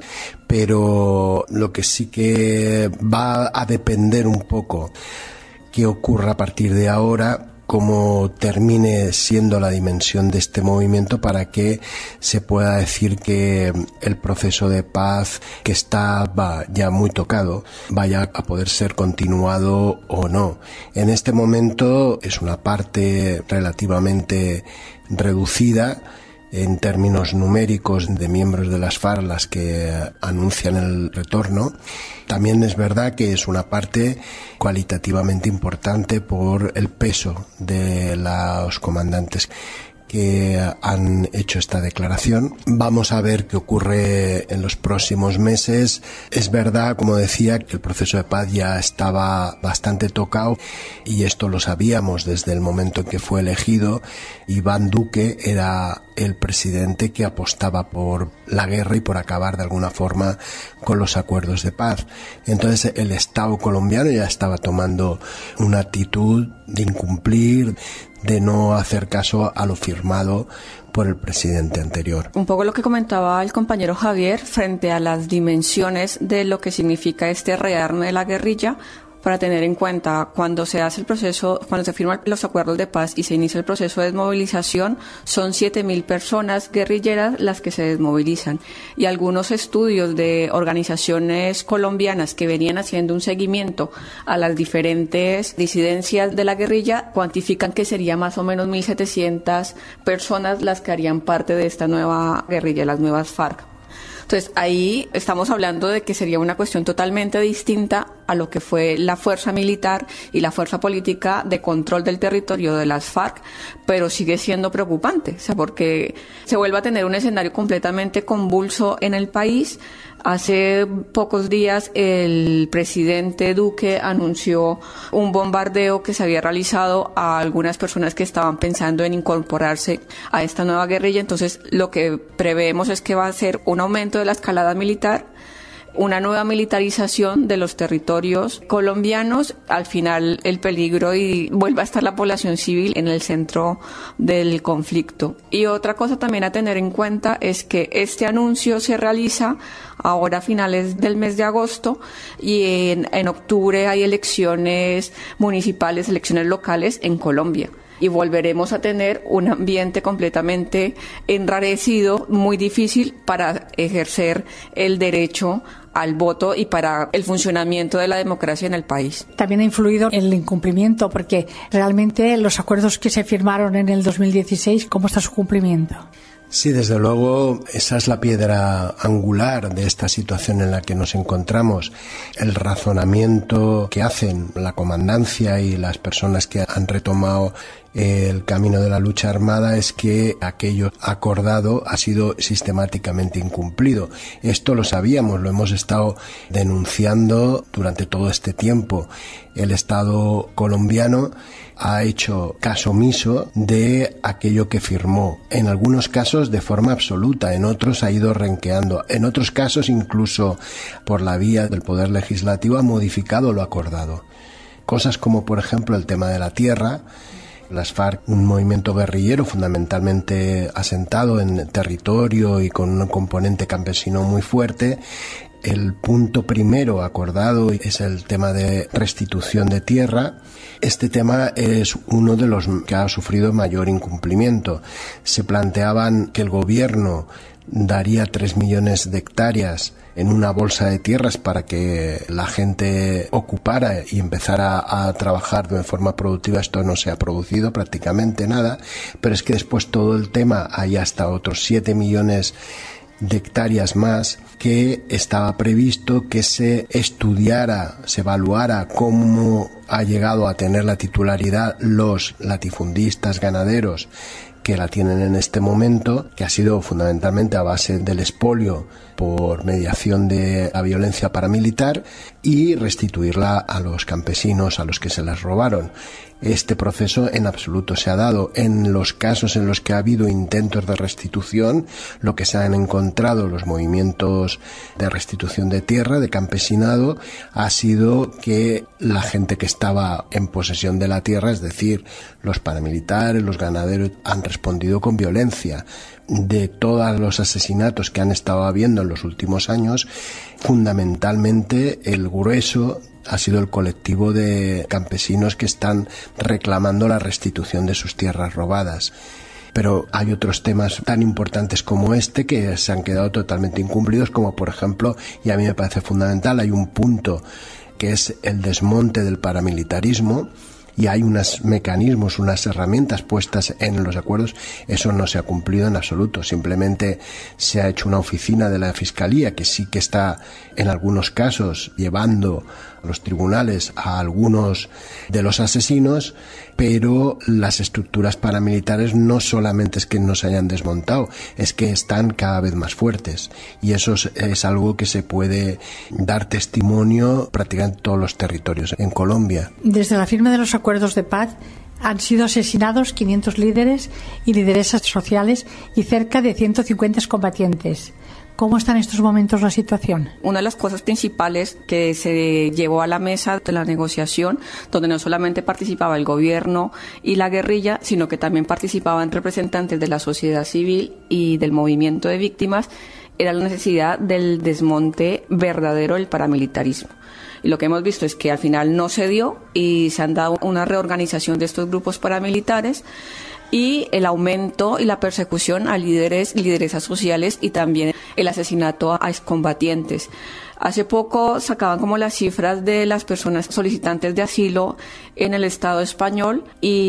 pero lo que sí que va a depender un poco qué ocurra a partir de ahora, cómo termine siendo la dimensión de este movimiento para que se pueda decir que el proceso de paz, que estaba ya muy tocado, vaya a poder ser continuado o no. En este momento es una parte relativamente reducida en términos numéricos de miembros de las FARC las que anuncian el retorno. También es verdad que es una parte cualitativamente importante por el peso de los comandantes que han hecho esta declaración. Vamos a ver qué ocurre en los próximos meses. Es verdad, como decía, que el proceso de paz ya estaba bastante tocado y esto lo sabíamos desde el momento en que fue elegido. Iván Duque era el presidente que apostaba por la guerra y por acabar de alguna forma con los acuerdos de paz. Entonces el Estado colombiano ya estaba tomando una actitud de incumplir, de no hacer caso a lo firmado por el presidente anterior. Un poco lo que comentaba el compañero Javier frente a las dimensiones de lo que significa este rearme de la guerrilla, para tener en cuenta cuando se hace el proceso, cuando se firman los acuerdos de paz y se inicia el proceso de desmovilización, son siete mil personas guerrilleras las que se desmovilizan. Y algunos estudios de organizaciones colombianas que venían haciendo un seguimiento a las diferentes disidencias de la guerrilla cuantifican que sería más o menos mil setecientas personas las que harían parte de esta nueva guerrilla, las nuevas FARC. Entonces, ahí estamos hablando de que sería una cuestión totalmente distinta a lo que fue la fuerza militar y la fuerza política de control del territorio de las FARC, pero sigue siendo preocupante, o sea, porque se vuelve a tener un escenario completamente convulso en el país. Hace pocos días el presidente Duque anunció un bombardeo que se había realizado a algunas personas que estaban pensando en incorporarse a esta nueva guerrilla. Entonces lo que preveemos es que va a ser un aumento de la escalada militar, una nueva militarización de los territorios colombianos, al final el peligro y vuelve a estar la población civil en el centro del conflicto. Y otra cosa también a tener en cuenta es que este anuncio se realiza ahora a finales del mes de agosto y en, en octubre hay elecciones municipales, elecciones locales en Colombia. Y volveremos a tener un ambiente completamente enrarecido, muy difícil para ejercer el derecho al voto y para el funcionamiento de la democracia en el país. También ha influido el incumplimiento, porque realmente los acuerdos que se firmaron en el dos mil dieciséis, ¿cómo está su cumplimiento? Sí, desde luego, esa es la piedra angular de esta situación en la que nos encontramos. El razonamiento que hacen la comandancia y las personas que han retomado el camino de la lucha armada es que aquello acordado ha sido sistemáticamente incumplido. Esto lo sabíamos, lo hemos estado denunciando durante todo este tiempo. El Estado colombiano ha hecho caso omiso de aquello que firmó, en algunos casos de forma absoluta, en otros ha ido renqueando, en otros casos incluso por la vía del Poder Legislativo ha modificado lo acordado. Cosas como, por ejemplo, el tema de la tierra. Las FARC, un movimiento guerrillero fundamentalmente asentado en territorio y con un componente campesino muy fuerte, El punto primero acordado es el tema de restitución de tierra. Este tema es uno de los que ha sufrido mayor incumplimiento. Se planteaban que el gobierno daría tres millones de hectáreas en una bolsa de tierras para que la gente ocupara y empezara a trabajar de forma productiva. Esto no se ha producido prácticamente nada, pero es que después todo el tema hay hasta otros siete millones de hectáreas más que estaba previsto que se estudiara, se evaluara cómo ha llegado a tener la titularidad los latifundistas ganaderos que la tienen en este momento, que ha sido fundamentalmente a base del expolio por mediación de la violencia paramilitar, y restituirla a los campesinos a los que se las robaron. Este proceso en absoluto se ha dado. En los casos en los que ha habido intentos de restitución, lo que se han encontrado los movimientos de restitución de tierra, de campesinado, ha sido que la gente que estaba en posesión de la tierra, es decir, los paramilitares, los ganaderos, han respondido con violencia. De todos los asesinatos que han estado habiendo en los últimos años, fundamentalmente el grueso ha sido el colectivo de campesinos que están reclamando la restitución de sus tierras robadas. Pero hay otros temas tan importantes como este que se han quedado totalmente incumplidos, como por ejemplo, y a mí me parece fundamental, hay un punto que es el desmonte del paramilitarismo, y hay unos mecanismos, unas herramientas puestas en los acuerdos. Eso no se ha cumplido en absoluto. Simplemente se ha hecho una oficina de la Fiscalía que sí que está en algunos casos llevando a los tribunales a algunos de los asesinos, pero las estructuras paramilitares no solamente es que no se hayan desmontado, es que están cada vez más fuertes, y eso es, es algo que se puede dar testimonio prácticamente en todos los territorios en Colombia. Desde la firma de los acuerdos de paz han sido asesinados quinientos líderes y lideresas sociales y cerca de ciento cincuenta combatientes. ¿Cómo está en estos momentos la situación? Una de las cosas principales que se llevó a la mesa de la negociación, donde no solamente participaba el gobierno y la guerrilla, sino que también participaban representantes de la sociedad civil y del movimiento de víctimas, era la necesidad del desmonte verdadero del paramilitarismo. Y lo que hemos visto es que al final no se dio y se han dado una reorganización de estos grupos paramilitares, y el aumento y la persecución a líderes, lideresas sociales, y también el asesinato a excombatientes. Hace poco sacaban como las cifras de las personas solicitantes de asilo en el Estado español,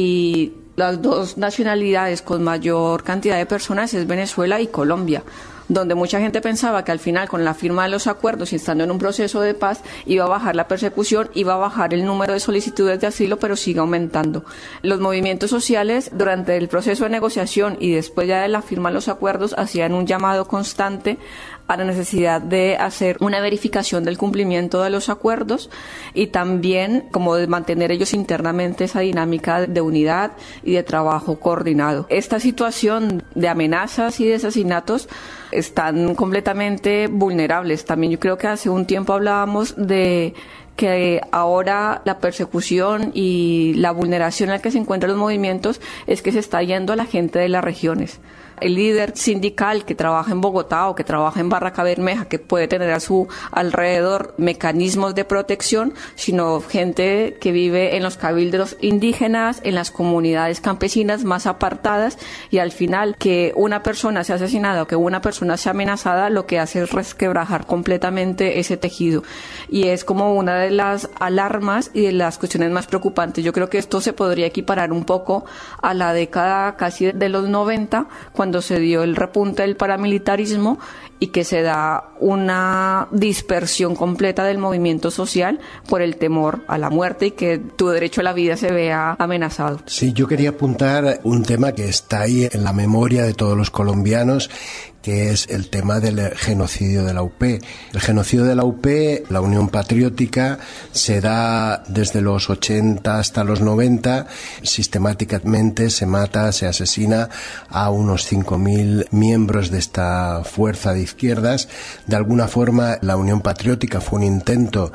y las dos nacionalidades con mayor cantidad de personas es Venezuela y Colombia, donde mucha gente pensaba que al final, con la firma de los acuerdos y estando en un proceso de paz, iba a bajar la persecución, iba a bajar el número de solicitudes de asilo, pero sigue aumentando. Los movimientos sociales, durante el proceso de negociación y después ya de la firma de los acuerdos, hacían un llamado constante a la necesidad de hacer una verificación del cumplimiento de los acuerdos, y también como de mantener ellos internamente esa dinámica de unidad y de trabajo coordinado. Esta situación de amenazas y de asesinatos están completamente vulnerables. También yo creo que hace un tiempo hablábamos de que ahora la persecución y la vulneración en la que se encuentran los movimientos es que se está yendo a la gente de las regiones. El líder sindical que trabaja en Bogotá o que trabaja en Barranca Bermeja, que puede tener a su alrededor mecanismos de protección, sino gente que vive en los cabildos indígenas, en las comunidades campesinas más apartadas, y al final que una persona sea asesinada o que una persona sea amenazada, lo que hace es resquebrajar completamente ese tejido. Y es como una de las alarmas y de las cuestiones más preocupantes. Yo creo que esto se podría equiparar un poco a la década casi de los noventa, cuando cuando se dio el repunte del paramilitarismo y que se da una dispersión completa del movimiento social por el temor a la muerte y que tu derecho a la vida se vea amenazado. Sí, yo quería apuntar un tema que está ahí en la memoria de todos los colombianos, que es el tema del genocidio de la U P. El genocidio de la U P, la Unión Patriótica, se da desde los ochenta hasta los noventa. Sistemáticamente se mata, se asesina a unos cinco mil miembros de esta fuerza de izquierdas. De alguna forma, la Unión Patriótica fue un intento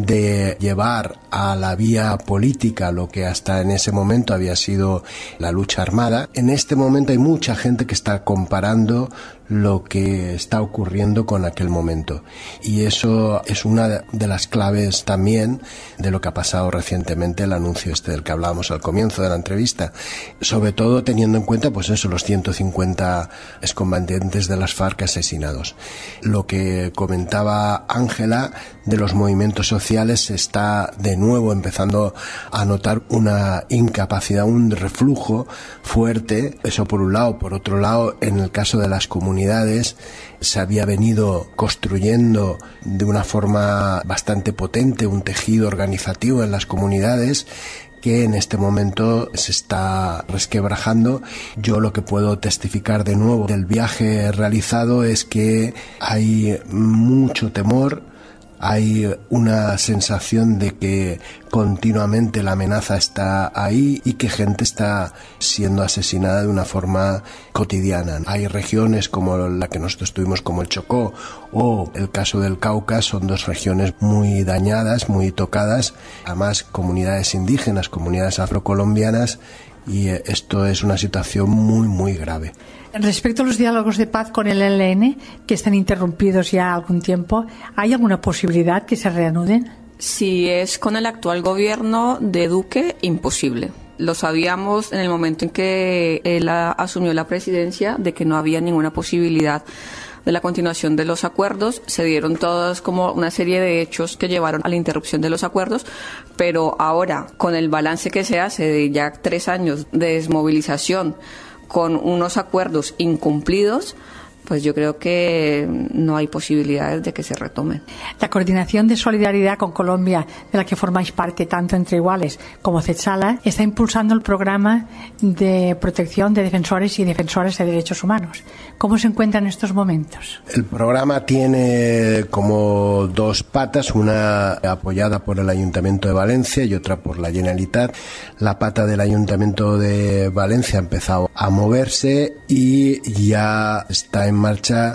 de llevar a la vía política lo que hasta en ese momento había sido la lucha armada. En este momento hay mucha gente que está comparando lo que está ocurriendo con aquel momento. Y eso es una de las claves también de lo que ha pasado recientemente, el anuncio este del que hablábamos al comienzo de la entrevista, sobre todo teniendo en cuenta pues eso, los ciento cincuenta excombatientes de las FARC asesinados. Lo que comentaba Ángela de los movimientos sociales, se está de nuevo empezando a notar una incapacidad, un reflujo fuerte, eso por un lado. Por otro lado, en el caso de las comunidades, se había venido construyendo de una forma bastante potente un tejido organizativo en las comunidades que en este momento se está resquebrajando. Yo lo que puedo testificar de nuevo del viaje realizado es que hay mucho temor, hay una sensación de que continuamente la amenaza está ahí y que gente está siendo asesinada de una forma cotidiana. Hay regiones como la que nosotros tuvimos, como el Chocó o el caso del Cauca, son dos regiones muy dañadas, muy tocadas, además comunidades indígenas, comunidades afrocolombianas, y esto es una situación muy, muy grave. Respecto a los diálogos de paz con el E L N, que están interrumpidos ya algún tiempo, ¿hay alguna posibilidad que se reanuden? Si es con el actual gobierno de Duque, imposible. Lo sabíamos en el momento en que él asumió la presidencia, de que no había ninguna posibilidad de la continuación de los acuerdos. Se dieron todas como una serie de hechos que llevaron a la interrupción de los acuerdos, pero ahora, con el balance que se hace de ya tres años de desmovilización, con unos acuerdos incumplidos, pues yo creo que no hay posibilidades de que se retomen. La Coordinación de Solidaridad con Colombia, de la que formáis parte tanto Entre Iguales como CETSALA, está impulsando el programa de protección de defensores y defensoras de derechos humanos. ¿Cómo se encuentra en estos momentos? El programa tiene como dos patas, una apoyada por el Ayuntamiento de Valencia y otra por la Generalitat. La pata del Ayuntamiento de Valencia ha empezado a moverse y ya está en marcha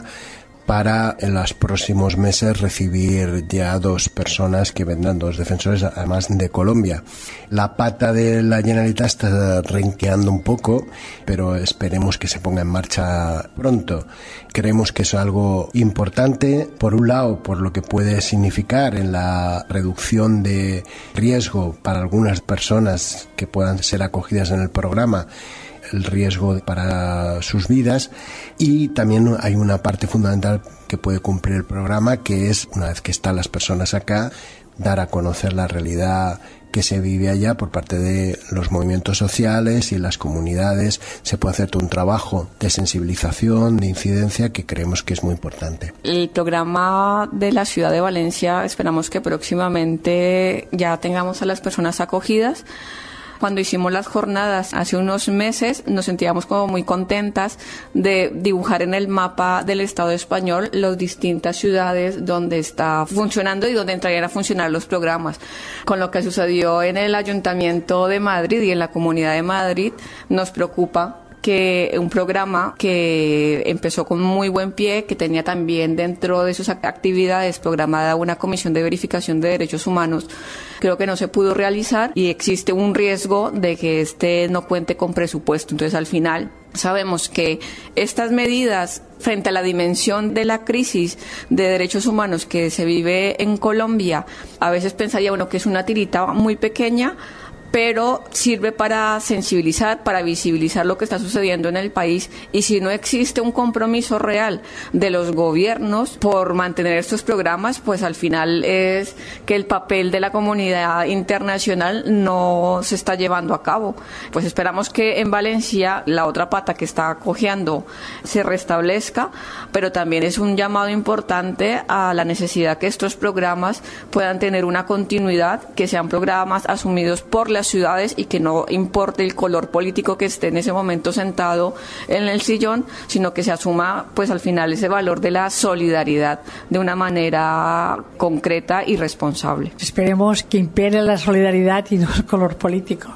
para en los próximos meses recibir ya dos personas que vendrán, dos defensores, además de Colombia. La pata de la Generalitat está renqueando un poco, pero esperemos que se ponga en marcha pronto. Creemos que es algo importante, por un lado, por lo que puede significar en la reducción de riesgo para algunas personas que puedan ser acogidas en el programa, el riesgo para sus vidas, y también hay una parte fundamental que puede cumplir el programa, que es, una vez que están las personas acá, dar a conocer la realidad que se vive allá por parte de los movimientos sociales y las comunidades. Se puede hacer todo un trabajo de sensibilización, de incidencia, que creemos que es muy importante. El programa de la ciudad de Valencia, esperamos que próximamente ya tengamos a las personas acogidas. Cuando hicimos las jornadas hace unos meses, nos sentíamos como muy contentas de dibujar en el mapa del Estado español las distintas ciudades donde está funcionando y donde entrarían a funcionar los programas. Con lo que sucedió en el Ayuntamiento de Madrid y en la Comunidad de Madrid, nos preocupa que un programa que empezó con muy buen pie, que tenía también dentro de sus actividades programada una comisión de verificación de derechos humanos, creo que no se pudo realizar y existe un riesgo de que este no cuente con presupuesto. Entonces, al final, sabemos que estas medidas frente a la dimensión de la crisis de derechos humanos que se vive en Colombia, a veces pensaría, bueno, que es una tirita muy pequeña, pero sirve para sensibilizar, para visibilizar lo que está sucediendo en el país, y si no existe un compromiso real de los gobiernos por mantener estos programas, pues al final es que el papel de la comunidad internacional no se está llevando a cabo. Pues esperamos que en Valencia la otra pata que está cojeando se restablezca, pero también es un llamado importante a la necesidad que estos programas puedan tener una continuidad, que sean programas asumidos por las ciudades y que no importe el color político que esté en ese momento sentado en el sillón, sino que se asuma pues al final ese valor de la solidaridad de una manera concreta y responsable. Esperemos que impere la solidaridad y no el color político.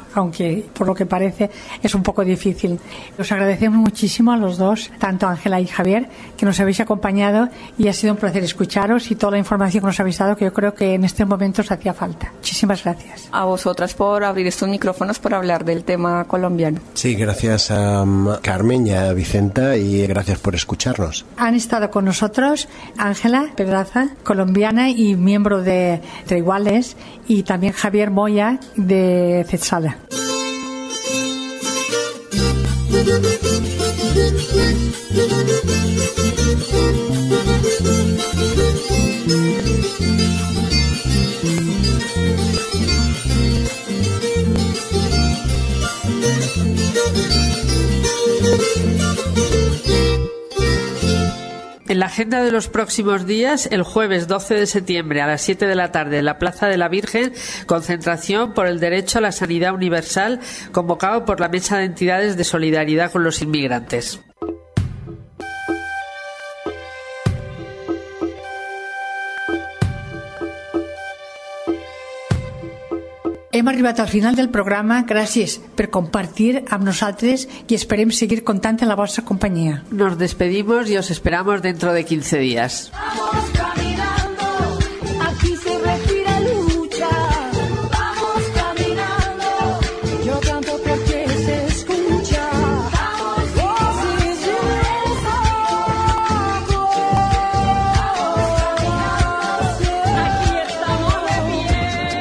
aunque por lo que parece es un poco difícil. Os agradecemos muchísimo a los dos, tanto Ángela y Javier, que nos habéis acompañado, y ha sido un placer escucharos y toda la información que nos habéis dado, que yo creo que en estos momentos hacía falta. Muchísimas gracias. A vosotras por abrir estos micrófonos para hablar del tema colombiano. Sí, gracias a um, Carmen y a Vicenta, y gracias por escucharnos. Han estado con nosotros Ángela Pedraza, colombiana y miembro de Entre Iguales, y también Javier Moya de CETSADA. En la agenda de los próximos días, el jueves doce de septiembre a las siete de la tarde en la Plaza de la Virgen, concentración por el derecho a la sanidad universal, convocado por la Mesa de Entidades de Solidaridad con los Inmigrantes. Hem arribat al final del programa. Gràcies per compartir amb nosaltres i esperem seguir comptant en la vostra companyia. Nos despedimos y os esperamos dentro de quince días. Vamos caminando, aquí se respira lucha. Vamos caminando, yo canto porque se escucha. Vamos sin rezago. Aquí estamos de pie.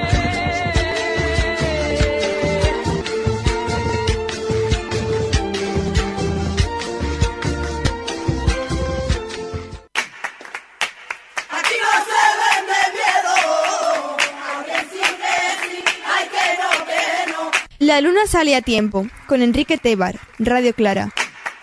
La luna sale a tiempo, con Enrique Tebar, Radio Clara.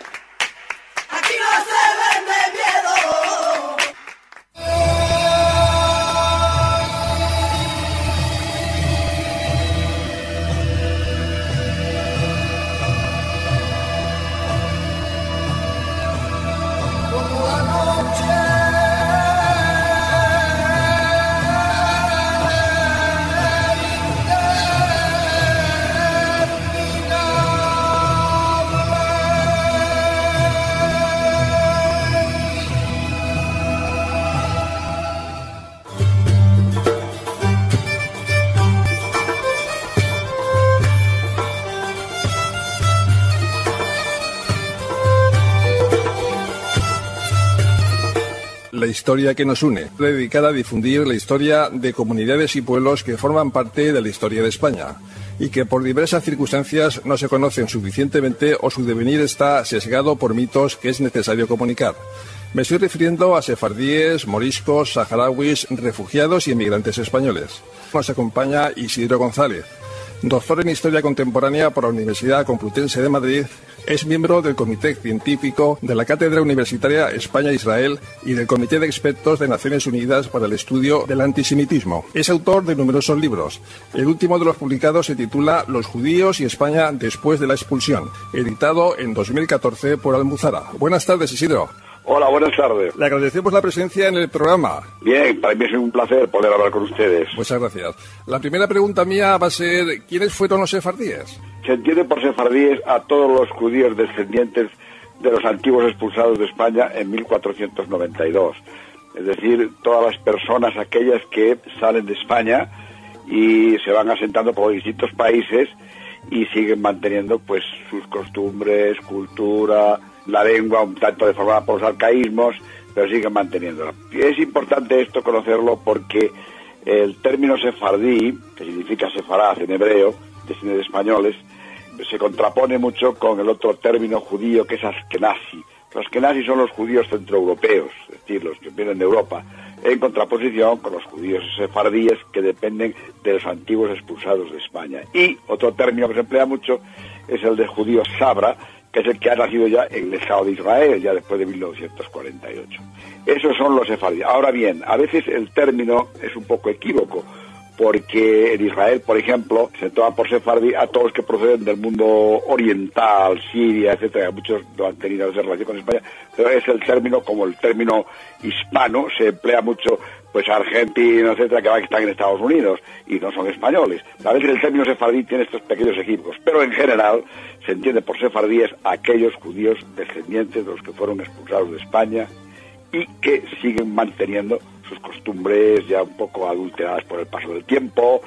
La historia que nos une, dedicada a difundir la historia de comunidades y pueblos que forman parte de la historia de España y que por diversas circunstancias no se conocen suficientemente o su devenir está sesgado por mitos que es necesario comunicar. Me estoy refiriendo a sefardíes, moriscos, saharauis, refugiados y emigrantes españoles. Nos acompaña Isidro González, doctor en Historia Contemporánea por la Universidad Complutense de Madrid. Es miembro del Comité Científico de la Cátedra Universitaria España-Israel y del Comité de Expertos de Naciones Unidas para el Estudio del Antisemitismo. Es autor de numerosos libros. El último de los publicados se titula Los judíos y España después de la expulsión, editado en dos mil catorce por Almuzara. Buenas tardes, Isidro. Hola, buenas tardes. Le agradecemos la presencia en el programa. Bien, para mí es un placer poder hablar con ustedes. Muchas gracias. La primera pregunta mía va a ser, ¿quiénes fueron los sefardíes? Se entiende por sefardíes a todos los judíos descendientes de los antiguos expulsados de España en mil cuatrocientos noventa y dos. Es decir, todas las personas aquellas que salen de España y se van asentando por distintos países y siguen manteniendo pues sus costumbres, cultura, la lengua un tanto deformada por los arcaísmos, pero siguen manteniéndola. Y es importante esto conocerlo porque el término sefardí, que significa sefaraz en hebreo, descendientes españoles, se contrapone mucho con el otro término judío que es askenazi. Los askenazi son los judíos centroeuropeos, es decir, los que vienen de Europa, en contraposición con los judíos sefardíes que dependen de los antiguos expulsados de España. Y otro término que se emplea mucho es el de judío sabra, que es el que ha nacido ya en el Estado de Israel, ya después de mil novecientos cuarenta y ocho. Esos son los sefardíes. Ahora bien, a veces el término es un poco equívoco, porque en Israel, por ejemplo, se toma por sefardí a todos los que proceden del mundo oriental, Siria, etcétera. Muchos no han tenido esa relación con España, pero es el término, como el término hispano, se emplea mucho, pues argentinos, etcétera, que van que están en Estados Unidos y no son españoles. A veces el término sefardí tiene estos pequeños equívocos, pero en general se entiende por sefardíes aquellos judíos descendientes de los que fueron expulsados de España y que siguen manteniendo sus costumbres ya un poco adulteradas por el paso del tiempo,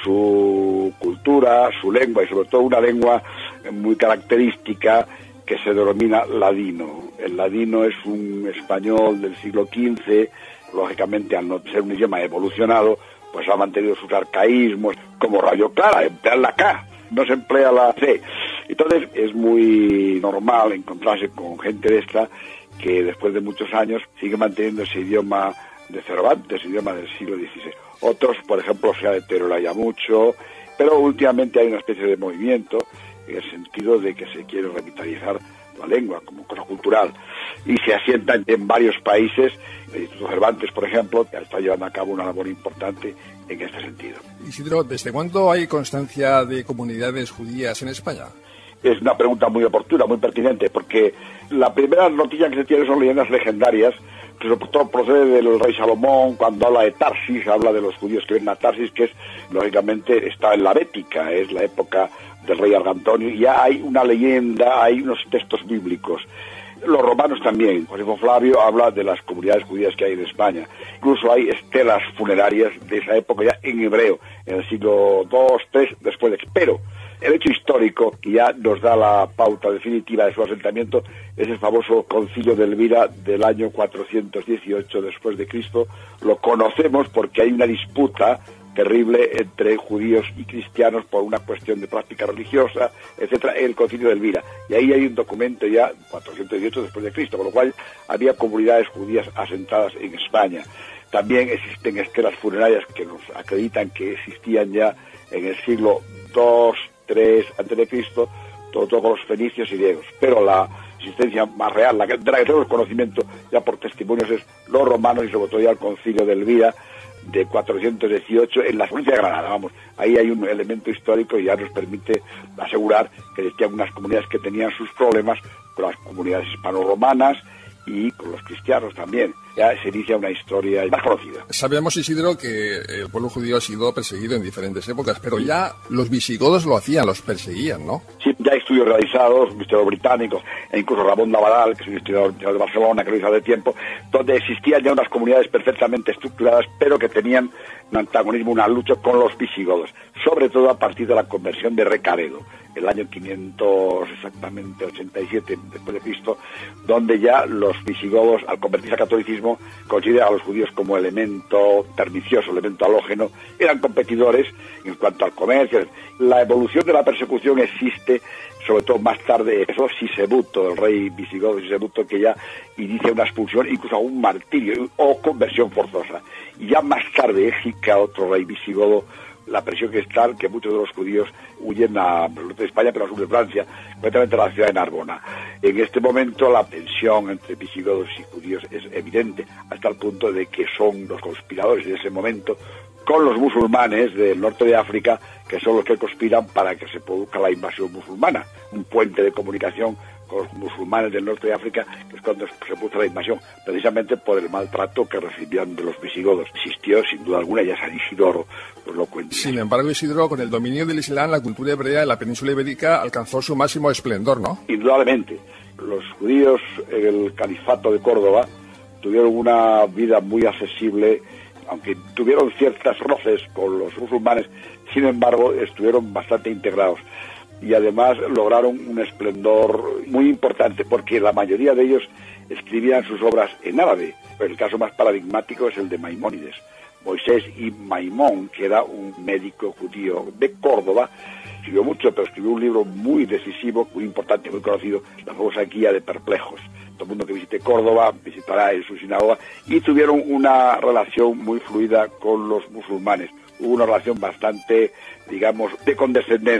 su cultura, su lengua y sobre todo una lengua muy característica que se denomina ladino. El ladino es un español del siglo quince, lógicamente al no ser un idioma evolucionado, pues ha mantenido sus arcaísmos, como Rayo Clara, emplear la K, no se emplea la C. Entonces es muy normal encontrarse con gente de esta que después de muchos años sigue manteniendo ese idioma de Cervantes, idioma del siglo dieciséis. Otros, por ejemplo, se ha deteriorado ya mucho, pero últimamente hay una especie de movimiento en el sentido de que se quiere revitalizar la lengua como cosa cultural y se asientan en varios países. El Instituto Cervantes, por ejemplo, está llevando a cabo una labor importante en este sentido. Isidro, ¿desde cuándo hay constancia de comunidades judías en España? Es una pregunta muy oportuna, muy pertinente, porque la primera noticia que se tiene son leyendas legendarias, que sobre todo procede del rey Salomón. Cuando habla de Tarsis, habla de los judíos que vienen a Tarsis, que es, lógicamente, está en la Bética, es la época del rey Argantonio, y ya hay una leyenda, hay unos textos bíblicos. Los romanos también. Josefo Flavio habla de las comunidades judías que hay en España. Incluso hay estelas funerarias de esa época ya en hebreo, en el siglo dos, tres, después de... Pero el hecho histórico que ya nos da la pauta definitiva de su asentamiento es el famoso Concilio de Elvira del año cuatrocientos dieciocho después de Cristo. Lo conocemos porque hay una disputa terrible entre judíos y cristianos por una cuestión de práctica religiosa, etcétera, en el Concilio de Elvira. Y ahí hay un documento ya, cuatrocientos dieciocho después de Cristo, con lo cual había comunidades judías asentadas en España. También existen estelas funerarias que nos acreditan que existían ya en el siglo dos, tres antes de Cristo, todo, todo con los fenicios y griegos. Pero la existencia más real, la que, de la que tenemos conocimiento ya por testimonios, es los romanos y sobre todo ya el Concilio de Elvira de cuatrocientos dieciocho en la provincia de Granada. Vamos, ahí hay un elemento histórico y ya nos permite asegurar que existían unas comunidades que tenían sus problemas con las comunidades hispano-romanas y con los cristianos también. Ya se inicia una historia más conocida. Sabemos, Isidro, que el pueblo judío ha sido perseguido en diferentes épocas, pero ya los visigodos lo hacían, los perseguían, ¿no? Sí, ya hay estudios realizados, historiadores británicos, e incluso Ramón Navadal, que es un historiador de Barcelona, que lo hizo de tiempo, donde existían ya unas comunidades perfectamente estructuradas, pero que tenían un antagonismo, una lucha con los visigodos, sobre todo a partir de la conversión de Recaredo, el año quinientos, exactamente ochenta y siete después de Cristo, donde ya los visigodos, al convertirse al catolicismo, consideran a los judíos como elemento pernicioso, elemento halógeno, eran competidores en cuanto al comercio. La evolución de la persecución existe, sobre todo más tarde, eso Sisebuto, el rey visigodo Sisebuto, que ya inicia una expulsión, incluso a un martirio o conversión forzosa. Y ya más tarde existe otro rey visigodo. La presión que es tal que muchos de los judíos huyen a norte de España, pero al sur de Francia, concretamente a la ciudad de Narbona. En este momento la tensión entre visigodos y judíos es evidente, hasta el punto de que son los conspiradores de ese momento con los musulmanes del norte de África, que son los que conspiran para que se produzca la invasión musulmana, un puente de comunicación con los musulmanes del norte de África, que es cuando se produce la invasión, precisamente por el maltrato que recibían de los visigodos. Existió, sin duda alguna, ya San Isidoro pues lo cuenta. Sin embargo, Isidro, con el dominio del Islam, la cultura hebrea en la península ibérica alcanzó su máximo esplendor, ¿no? Indudablemente. Los judíos en el califato de Córdoba tuvieron una vida muy accesible, aunque tuvieron ciertas roces con los musulmanes, sin embargo, estuvieron bastante integrados. Y además lograron un esplendor muy importante, porque la mayoría de ellos escribían sus obras en árabe. El caso más paradigmático es el de Maimónides. Moisés ibn Maimón, que era un médico judío de Córdoba, escribió mucho, pero escribió un libro muy decisivo, muy importante, muy conocido, la famosa Guía de Perplejos. Todo el mundo que visite Córdoba visitará en su sinagoga, y tuvieron una relación muy fluida con los musulmanes. Hubo una relación bastante, digamos, de condescendencia,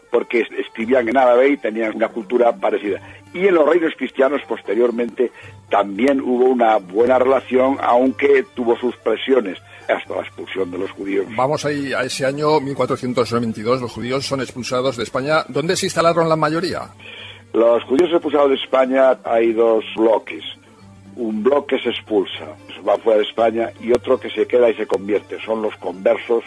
porque escribían en árabe y tenían una cultura parecida. Y en los reinos cristianos posteriormente también hubo una buena relación, aunque tuvo sus presiones hasta la expulsión de los judíos. Vamos ahí a ese año mil cuatrocientos veintidós, los judíos son expulsados de España. ¿Dónde se instalaron la mayoría? Los judíos expulsados de España hay dos bloques. Un bloque se expulsa, se va fuera de España, y otro que se queda y se convierte. Son los conversos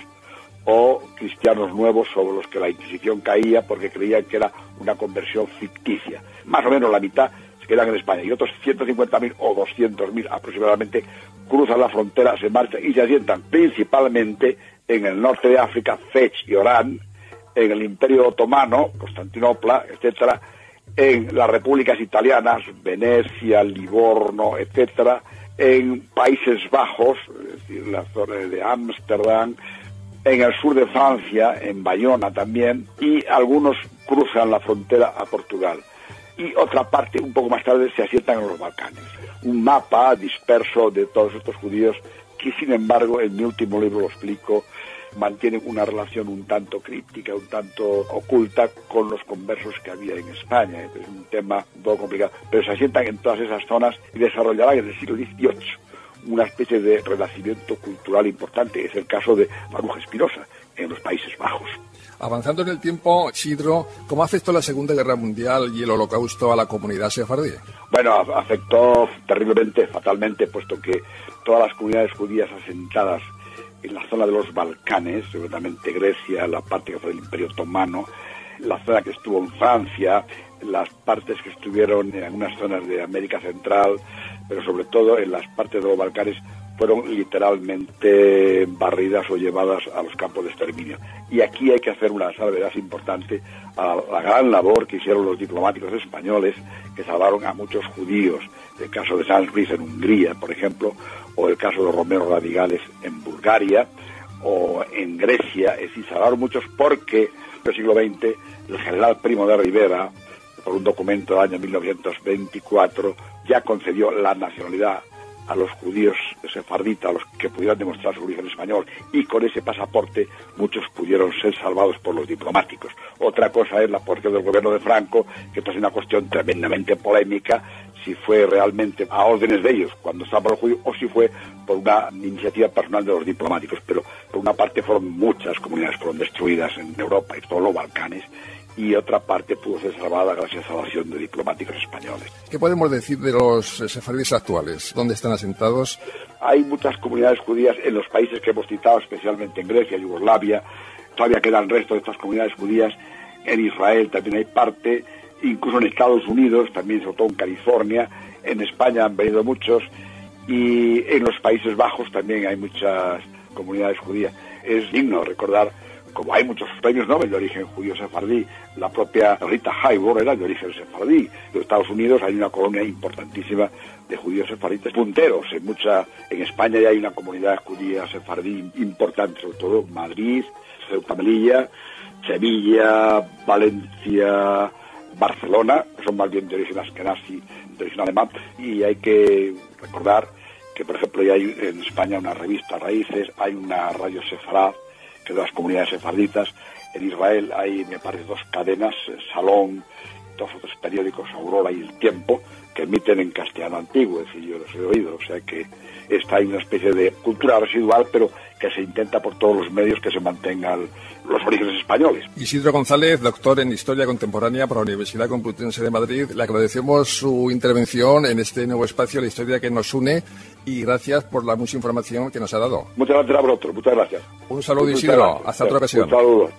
o cristianos nuevos sobre los que la Inquisición caía porque creían que era una conversión ficticia. Más o menos la mitad se quedan en España y otros ciento cincuenta mil o doscientos mil aproximadamente cruzan la frontera, se marchan y se asientan principalmente en el norte de África, Fez y Orán, en el Imperio Otomano, Constantinopla, etcétera, en las repúblicas italianas, Venecia, Livorno, etcétera, en Países Bajos, es decir, la zona de Ámsterdam, en el sur de Francia, en Bayona también, y algunos cruzan la frontera a Portugal. Y otra parte, un poco más tarde, se asientan en los Balcanes. Un mapa disperso de todos estos judíos que, sin embargo, en mi último libro lo explico, mantienen una relación un tanto críptica, un tanto oculta con los conversos que había en España. Es un tema un poco complicado, pero se asientan en todas esas zonas y desarrollarán en el siglo dieciocho una especie de renacimiento cultural importante. Es el caso de Baruch Spinoza en los Países Bajos. Avanzando en el tiempo, Isidro, ¿cómo afectó la Segunda Guerra Mundial y el Holocausto a la comunidad sefardí? Bueno, afectó terriblemente, fatalmente, puesto que todas las comunidades judías asentadas en la zona de los Balcanes, seguramente Grecia, la parte que fue del Imperio Otomano, la zona que estuvo en Francia, las partes que estuvieron en algunas zonas de América Central, pero sobre todo en las partes de los Balcanes, fueron literalmente barridas o llevadas a los campos de exterminio. Y aquí hay que hacer una salvedad importante a la gran labor que hicieron los diplomáticos españoles, que salvaron a muchos judíos. El caso de Sanz Briz en Hungría, por ejemplo, o el caso de Romero Radigales en Bulgaria, o en Grecia. Es decir, salvaron muchos porque en el siglo veinte el general Primo de Rivera, por un documento del año mil novecientos veinticuatro, ya concedió la nacionalidad a los judíos sefarditas, a los que pudieran demostrar su origen español, y con ese pasaporte muchos pudieron ser salvados por los diplomáticos. Otra cosa es la posición del gobierno de Franco, que esto es una cuestión tremendamente polémica, si fue realmente a órdenes de ellos cuando estaban los judíos o si fue por una iniciativa personal de los diplomáticos. Pero por una parte fueron muchas comunidades fueron destruidas en Europa y todos los Balcanes, y otra parte pudo ser salvada gracias a la acción de diplomáticos españoles. ¿Qué podemos decir de los sefardíes actuales? ¿Dónde están asentados? Hay muchas comunidades judías en los países que hemos citado, especialmente en Grecia, Yugoslavia. Todavía quedan restos de estas comunidades judías. En Israel también hay parte, incluso en Estados Unidos, también sobre todo en California. En España han venido muchos, y en los Países Bajos también hay muchas comunidades judías. Es digno recordar, como hay muchos premios Nobel de origen judío sefardí, la propia Rita Hayworth era de origen sefardí. En Estados Unidos hay una colonia importantísima de judíos sefarditas punteros. En mucha, en España ya hay una comunidad judía sefardí importante, sobre todo Madrid, Ceuta, Melilla, Sevilla, Valencia, Barcelona, que son más bien de origen askenazi, de origen alemán. Y hay que recordar que, por ejemplo, ya hay en España una revista Raíces, hay una radio sefarad, que de las comunidades sefarditas. En Israel hay, me parece, dos cadenas, Salón, dos otros periódicos, Aurora y El Tiempo, que emiten en castellano antiguo, es decir, yo los he oído. O sea que está ahí una especie de cultura residual, pero que se intenta por todos los medios que se mantengan los orígenes españoles. Isidro González, doctor en Historia Contemporánea por la Universidad Complutense de Madrid, le agradecemos su intervención en este nuevo espacio, la historia que nos une, y gracias por la mucha información que nos ha dado. Muchas gracias a vosotros, muchas gracias. Un saludo, Isidro, hasta otra ocasión. Un saludo.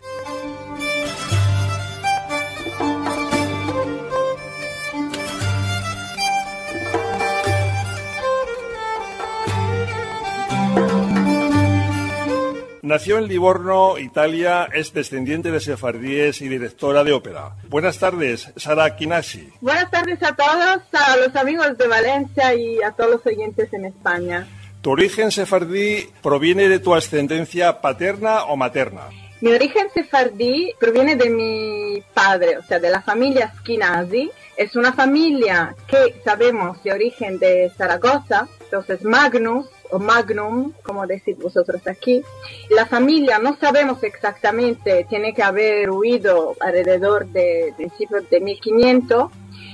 Nació en Livorno, Italia, es descendiente de sefardíes y directora de ópera. Buenas tardes, Sara Kinasi. Buenas tardes a todos, a los amigos de Valencia y a todos los oyentes en España. ¿Tu origen sefardí proviene de tu ascendencia paterna o materna? Mi origen sefardí proviene de mi padre, o sea, de la familia Skinasi. Es una familia que sabemos de origen de Zaragoza. Entonces Magnus o magnum, como decís vosotros aquí. La familia no sabemos exactamente, tiene que haber huido alrededor de principios de mil quinientos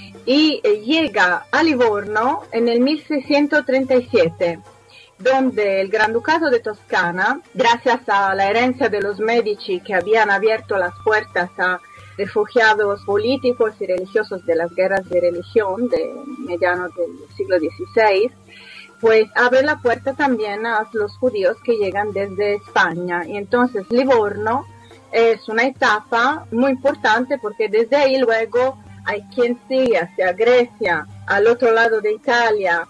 y eh, llega a Livorno en el mil seiscientos treinta y siete, donde el Granducato de Toscana, gracias a la herencia de los Medici que habían abierto las puertas a refugiados políticos y religiosos de las guerras de religión de mediados del siglo dieciséis, pues abre la puerta también a los judíos que llegan desde España. Y entonces Livorno es una etapa muy importante porque desde ahí luego hay quien sigue hacia Grecia, al otro lado de Italia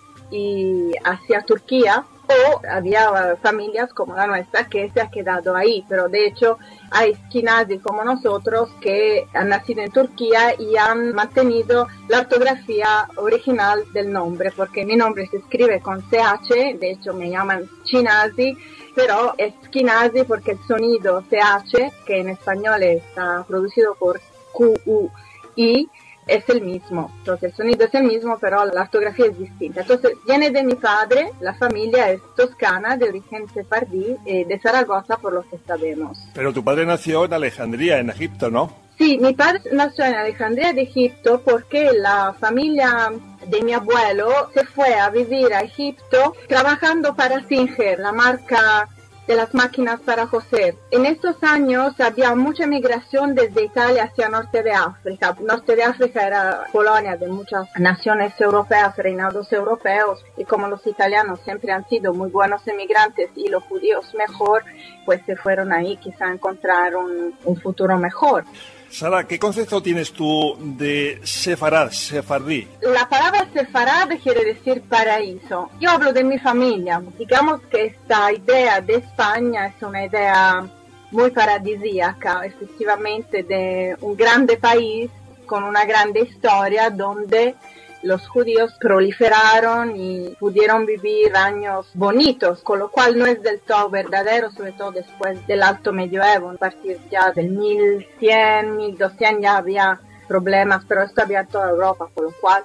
y hacia Turquía, o había familias como la nuestra que se ha quedado ahí, pero de hecho hay Ashkenazi como nosotros que han nacido en Turquía y han mantenido la ortografía original del nombre, porque mi nombre se escribe con C H, de hecho me llaman Ashkenazi, pero es Ashkenazi porque el sonido C H, que en español está producido por Q U I, es el mismo. Entonces el sonido es el mismo, pero la ortografía es distinta. Entonces viene de mi padre, la familia es toscana, de origen sefardí, eh, de Zaragoza, por lo que sabemos. Pero tu padre nació en Alejandría, en Egipto, ¿no? Sí, mi padre nació en Alejandría de Egipto porque la familia de mi abuelo se fue a vivir a Egipto trabajando para Singer, la marca de las máquinas para coser. En estos años había mucha migración desde Italia hacia norte de África. Norte de África era colonia de muchas naciones europeas, reinados europeos, y como los italianos siempre han sido muy buenos emigrantes y los judíos mejor, pues se fueron ahí quizá a encontrar un, un futuro mejor. Sara, ¿qué concepto tienes tú de sefarad, sefardí? La palabra sefarad quiere decir paraíso. Yo hablo de mi familia. Digamos que esta idea de España es una idea muy paradisíaca, efectivamente, de un grande país con una grande historia donde los judíos proliferaron y pudieron vivir años bonitos, con lo cual no es del todo verdadero, sobre todo después del Alto Medioevo. A partir ya del mil cien, mil doscientos ya había problemas, pero esto había en toda Europa, con lo cual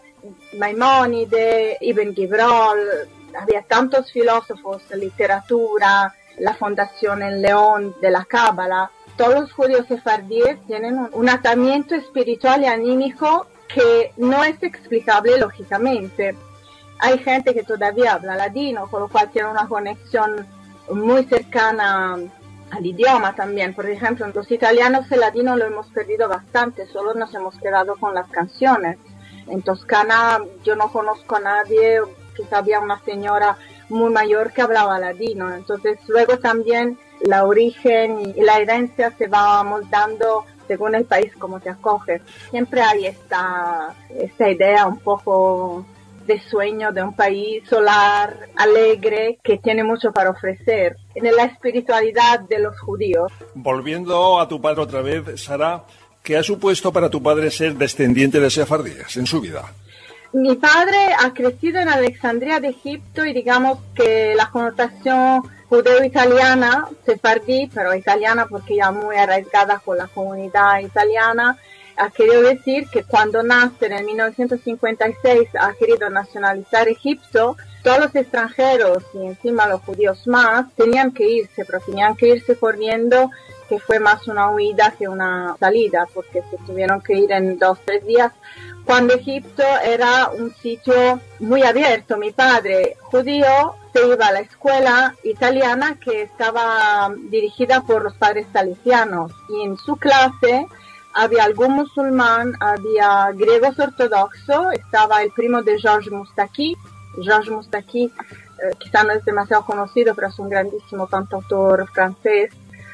Maimónides, Ibn Gibrol, había tantos filósofos, literatura, la fundación en León de la Cábala. Todos los judíos sefardíes tienen un, un atamiento espiritual y anímico que no es explicable lógicamente. Hay gente que todavía habla ladino, con lo cual tiene una conexión muy cercana al idioma también. Por ejemplo, los italianos el ladino lo hemos perdido bastante, solo nos hemos quedado con las canciones. En Toscana yo no conozco a nadie, quizá había una señora muy mayor que hablaba ladino. Entonces luego también la origen y la herencia se va moldando según el país como te acoge. Siempre hay esta, esta idea un poco de sueño de un país solar, alegre, que tiene mucho para ofrecer en la espiritualidad de los judíos. Volviendo a tu padre otra vez, Sara, ¿qué ha supuesto para tu padre ser descendiente de sefardíes en su vida? Mi padre ha crecido en Alejandría de Egipto y digamos que la connotación judeo-italiana, sefardí, pero italiana porque ya muy arraigada con la comunidad italiana, ha querido decir que cuando Nasser en mil novecientos cincuenta y seis ha querido nacionalizar Egipto, todos los extranjeros y encima los judíos más tenían que irse, pero tenían que irse corriendo, que fue más una huida que una salida, porque se tuvieron que ir en dos, tres días, cuando Egipto era un sitio muy abierto. Mi padre, judío, se iba a la escuela italiana que estaba dirigida por los padres salesianos y en su clase había algún musulmán, había griegos ortodoxos, estaba el primo de Georges Moustaki. Georges Moustaki eh, quizá no es demasiado conocido, pero es un grandísimo cantautor francés,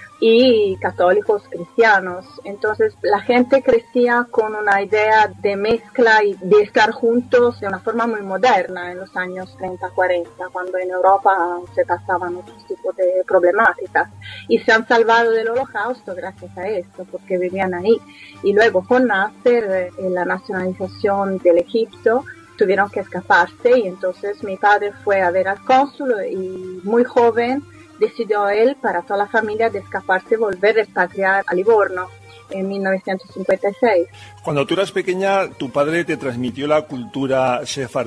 y católicos cristianos. Entonces la gente crecía con una idea de mezcla y de estar juntos de una forma muy moderna en los años treinta, cuarenta, cuando en Europa se pasaban otros tipos de problemáticas y se han salvado del holocausto gracias a esto, porque vivían ahí. Y luego con Nasser, en la nacionalización del Egipto, tuvieron que escaparse y entonces mi padre fue a ver al cónsul y muy joven decidió él, para toda la familia, de escaparse y volver a expatriar a Livorno en mil novecientos cincuenta y seis. Cuando tú eras pequeña, ¿tu padre te transmitió la cultura sefardí?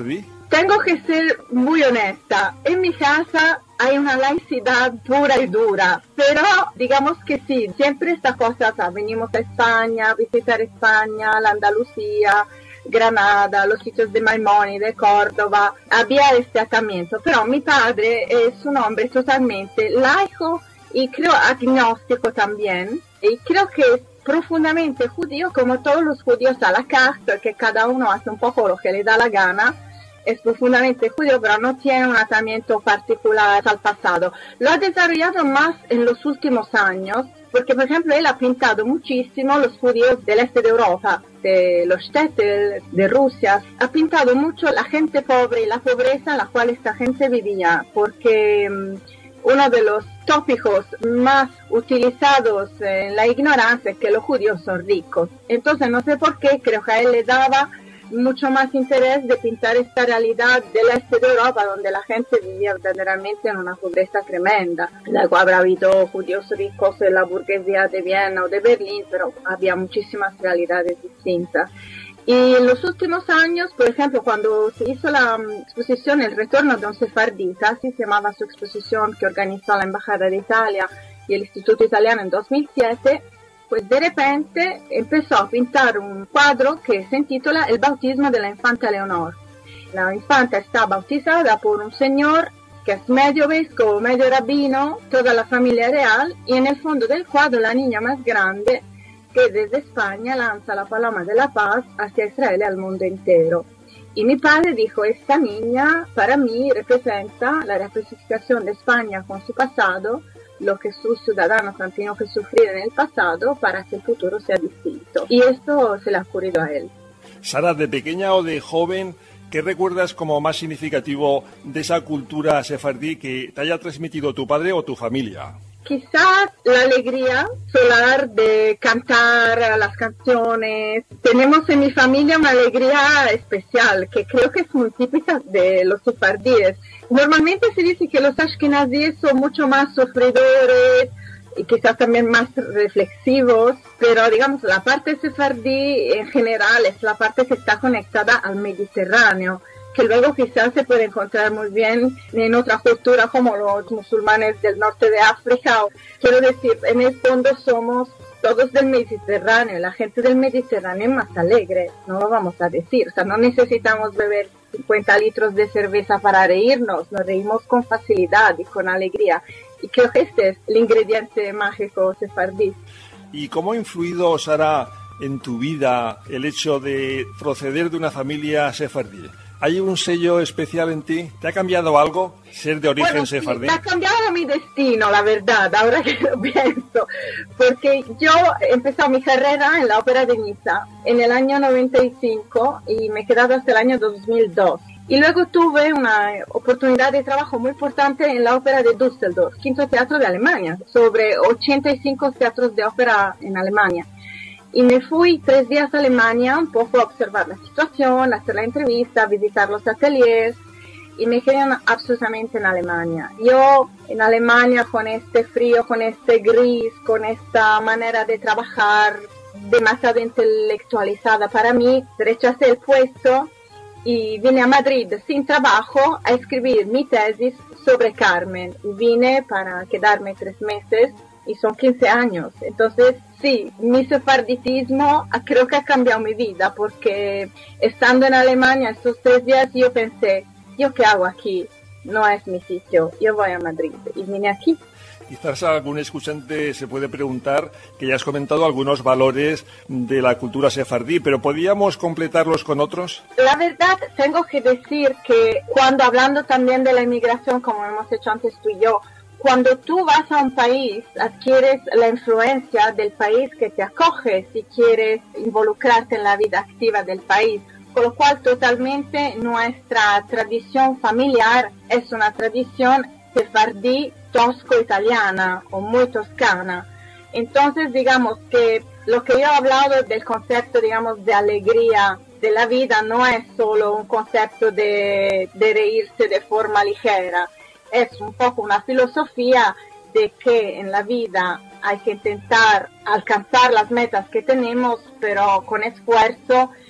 Tengo que ser muy honesta. En mi casa hay una laicidad pura y dura, pero digamos que sí, siempre esta cosa, o sea, venimos a España, a visitar España, la Andalucía, Granada, los sitios de Maimónides, Córdoba, había este atamiento, pero mi padre es un hombre totalmente laico y creo agnóstico también, y creo que es profundamente judío, como todos los judíos a la carte, que cada uno hace un poco lo que le da la gana. Es profundamente judío, pero no tiene un atamiento particular al pasado. Lo ha desarrollado más en los últimos años, porque, por ejemplo, él ha pintado muchísimo los judíos del este de Europa, de los shtetl, de Rusia. Ha pintado mucho la gente pobre y la pobreza en la cual esta gente vivía, porque um, uno de los tópicos más utilizados en la ignorancia es que los judíos son ricos. Entonces, no sé por qué, creo que a él le daba mucho más interés de pintar esta realidad del este de Europa, donde la gente vivía verdaderamente en una pobreza tremenda. Luego habrá habido judíos ricos en la burguesía de Viena o de Berlín, pero había muchísimas realidades distintas. Y en los últimos años, por ejemplo, cuando se hizo la um, exposición El retorno de un sefardita, así se llamaba su exposición que organizó la Embajada de Italia y el Instituto Italiano en dos mil siete, pues de repente empezó a pintar un cuadro que se intitula El bautismo de la infanta Leonor. La infanta está bautizada por un señor que es medio vescovo, medio rabino, toda la familia real, y en el fondo del cuadro la niña más grande que desde España lanza la paloma de la paz hacia Israel y al mundo entero. Y mi padre dijo, esta niña para mí representa la representación de España con su pasado, lo que sus ciudadanos han tenido que sufrir en el pasado para que el futuro sea distinto. Y esto se le ha ocurrido a él. Sara, de pequeña o de joven, ¿qué recuerdas como más significativo de esa cultura sefardí que te haya transmitido tu padre o tu familia? Quizás la alegría solar de cantar las canciones. Tenemos en mi familia una alegría especial que creo que es muy típica de los sefardíes. Normalmente se dice que los ashkenazíes son mucho más sufridores y quizás también más reflexivos, pero digamos la parte sefardí en general es la parte que está conectada al Mediterráneo, que luego quizás se puede encontrar muy bien en otra cultura como los musulmanes del norte de África. Quiero decir, en el fondo somos todos del Mediterráneo, la gente del Mediterráneo es más alegre, no lo vamos a decir, o sea, no necesitamos beber cincuenta litros de cerveza para reírnos, nos reímos con facilidad y con alegría, y creo que este es el ingrediente mágico sefardí. ¿Y cómo ha influido, Sara, en tu vida el hecho de proceder de una familia sefardí? ¿Hay un sello especial en ti? ¿Te ha cambiado algo ser de origen bueno, sefardí? Sí, me ha cambiado mi destino, la verdad, ahora que lo pienso. Porque yo empecé mi carrera en la Ópera de Niza en el año noventa y cinco y me he quedado hasta el año dos mil dos. Y luego tuve una oportunidad de trabajo muy importante en la Ópera de Düsseldorf, quinto teatro de Alemania, sobre ochenta y cinco teatros de ópera en Alemania. Y me fui tres días a Alemania un poco a observar la situación, a hacer la entrevista, a visitar los ateliers, y me quedé absolutamente en Alemania. Yo en Alemania con este frío, con este gris, con esta manera de trabajar demasiado intelectualizada para mí, rechacé el puesto y vine a Madrid sin trabajo a escribir mi tesis sobre Carmen. Y vine para quedarme tres meses y son quince años. Entonces, sí, mi sefarditismo creo que ha cambiado mi vida, porque estando en Alemania estos tres días yo pensé, ¿yo qué hago aquí? No es mi sitio, yo voy a Madrid y vine aquí. Quizás algún escuchante se puede preguntar que ya has comentado algunos valores de la cultura sefardí, pero ¿podríamos completarlos con otros? La verdad, tengo que decir que cuando hablando también de la inmigración, como hemos hecho antes tú y yo, cuando tú vas a un país, adquieres la influencia del país que te acoge si quieres involucrarte en la vida activa del país. Con lo cual, totalmente nuestra tradición familiar es una tradición sefardí tosco-italiana o muy toscana. Entonces, digamos que lo que yo he hablado del concepto, digamos, de alegría de la vida no es solo un concepto de, de reírse de forma ligera. Es un poco una filosofía de que en la vida hay que intentar alcanzar las metas que tenemos, pero con esfuerzo,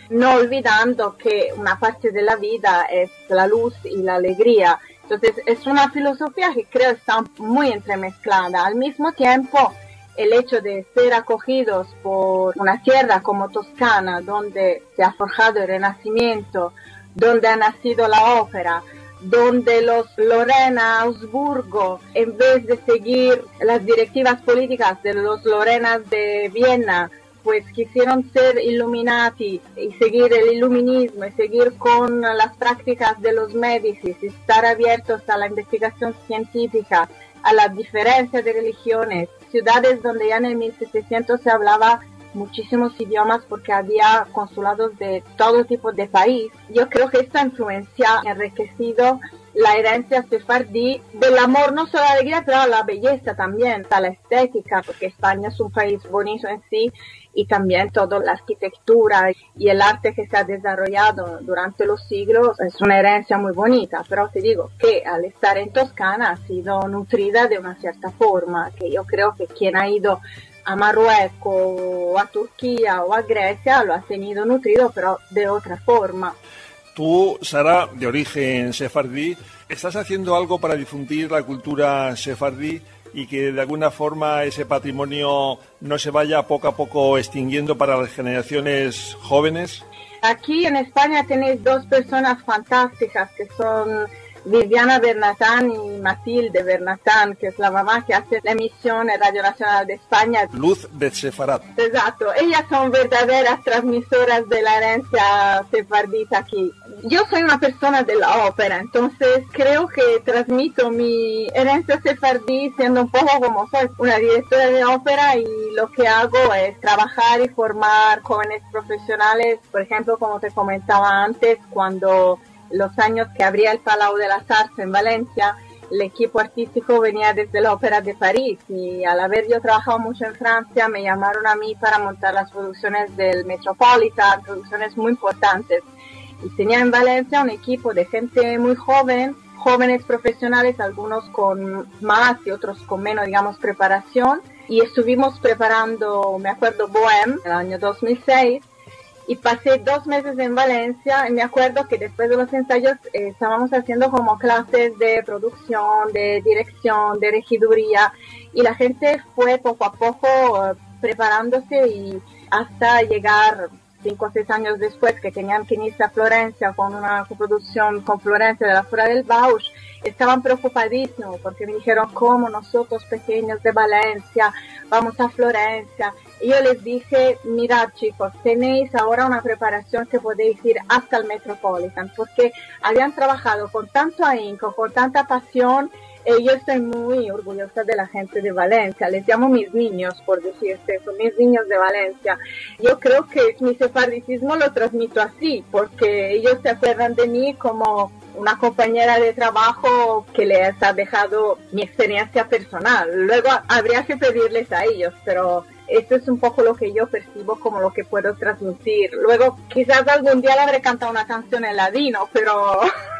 no olvidando que una parte de la vida es la luz y la alegría. Entonces es una filosofía que creo está muy entremezclada. Al mismo tiempo, el hecho de ser acogidos por una tierra como Toscana, donde se ha forjado el Renacimiento, donde ha nacido la ópera, donde los Lorena Augsburgo, en vez de seguir las directivas políticas de los Lorenas de Viena, pues quisieron ser Illuminati y seguir el iluminismo y seguir con las prácticas de los Médicis y estar abiertos a la investigación científica, a la diferencia de religiones, ciudades donde ya en el mil setecientos se hablaba muchísimos idiomas porque había consulados de todo tipo de país. Yo creo que esta influencia ha enriquecido la herencia sefardí del amor, no solo a la alegría, pero a la belleza también, a la estética, porque España es un país bonito en sí, y también toda la arquitectura y el arte que se ha desarrollado durante los siglos es una herencia muy bonita. Pero te digo que al estar en Toscana ha sido nutrida de una cierta forma, que yo creo que quien ha ido a Marruecos o a Turquía o a Grecia lo ha tenido nutrido, pero de otra forma. Tú, Sara, de origen sefardí, ¿estás haciendo algo para difundir la cultura sefardí y que de alguna forma ese patrimonio no se vaya poco a poco extinguiendo para las generaciones jóvenes? Aquí en España tenéis dos personas fantásticas que son Viviana Bernatán y Matilde Bernatán, que es la mamá que hace la emisión en Radio Nacional de España. Luz de Sefarad. Exacto, ellas son verdaderas transmisoras de la herencia sefardita aquí. Yo soy una persona de la ópera, entonces creo que transmito mi herencia sefardí siendo un poco como soy una directora de ópera, y lo que hago es trabajar y formar jóvenes profesionales, por ejemplo, como te comentaba antes, cuando los años que abría el Palau de las Arts en Valencia, el equipo artístico venía desde la Ópera de París, y al haber yo trabajado mucho en Francia, me llamaron a mí para montar las producciones del Metropolitan, producciones muy importantes. Y tenía en Valencia un equipo de gente muy joven, jóvenes profesionales, algunos con más y otros con menos, digamos, preparación. Y estuvimos preparando, me acuerdo, Bohème, en el año dos mil seis, y pasé dos meses en Valencia, y me acuerdo que después de los ensayos eh, estábamos haciendo como clases de producción, de dirección, de regiduría, y la gente fue poco a poco eh, preparándose, y hasta llegar cinco o seis años después, que tenían que irse a Florencia con una coproducción con Florencia de la Fuera del Bausch, estaban preocupadísimos porque me dijeron, ¿cómo nosotros pequeños de Valencia vamos a Florencia? Y yo les dije, mirad chicos, tenéis ahora una preparación que podéis ir hasta el Metropolitan, porque habían trabajado con tanto ahínco, con tanta pasión. Y yo estoy muy orgullosa de la gente de Valencia, les llamo mis niños, por decirte, son mis niños de Valencia. Yo creo que mi sefardicismo lo transmito así, porque ellos se acuerdan de mí como una compañera de trabajo que les ha dejado mi experiencia personal. Luego habría que pedirles a ellos, pero esto es un poco lo que yo percibo como lo que puedo transmitir. Luego quizás algún día le habré cantado una canción en ladino, pero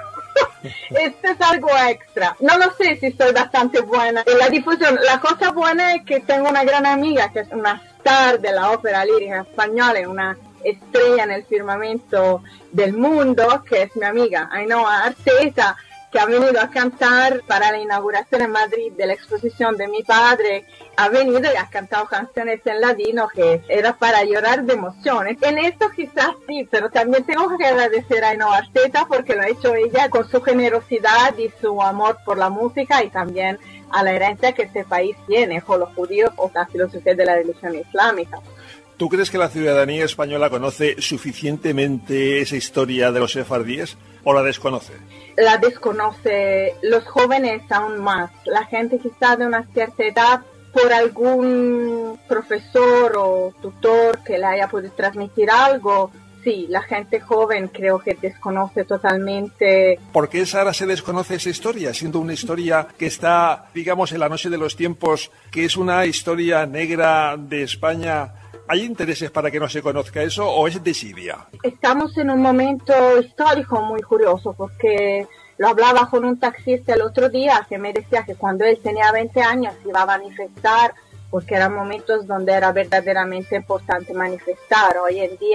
esto es algo extra. No lo sé si soy bastante buena en la difusión. La cosa buena es que tengo una gran amiga que es una star de la ópera lírica española, una estrella en el firmamento del mundo, que es mi amiga Ainhoa Arteta, que ha venido a cantar para la inauguración en Madrid de la exposición de mi padre. Ha venido y ha cantado canciones en ladino que era para llorar de emociones. En esto quizás sí, pero también tengo que agradecer a Ainhoa Arteta porque lo ha hecho ella con su generosidad y su amor por la música, y también a la herencia que este país tiene con los judíos o la filosofía de la religión islámica. ¿Tú crees que la ciudadanía española conoce suficientemente esa historia de los sefardíes o la desconoce? La desconoce, los jóvenes aún más. La gente quizá de una cierta edad, por algún profesor o tutor que le haya podido transmitir algo, sí, la gente joven creo que desconoce totalmente. ¿Por qué, Sara, se desconoce esa historia, siendo una historia que está, digamos, en la noche de los tiempos, que es una historia negra de España? ¿Hay intereses para que no se conozca eso o es desidia? Estamos en un momento histórico muy curioso, porque lo hablaba con un taxista el otro día que me decía que cuando él tenía veinte años iba a manifestar, porque eran momentos donde era verdaderamente importante manifestar. Hoy en día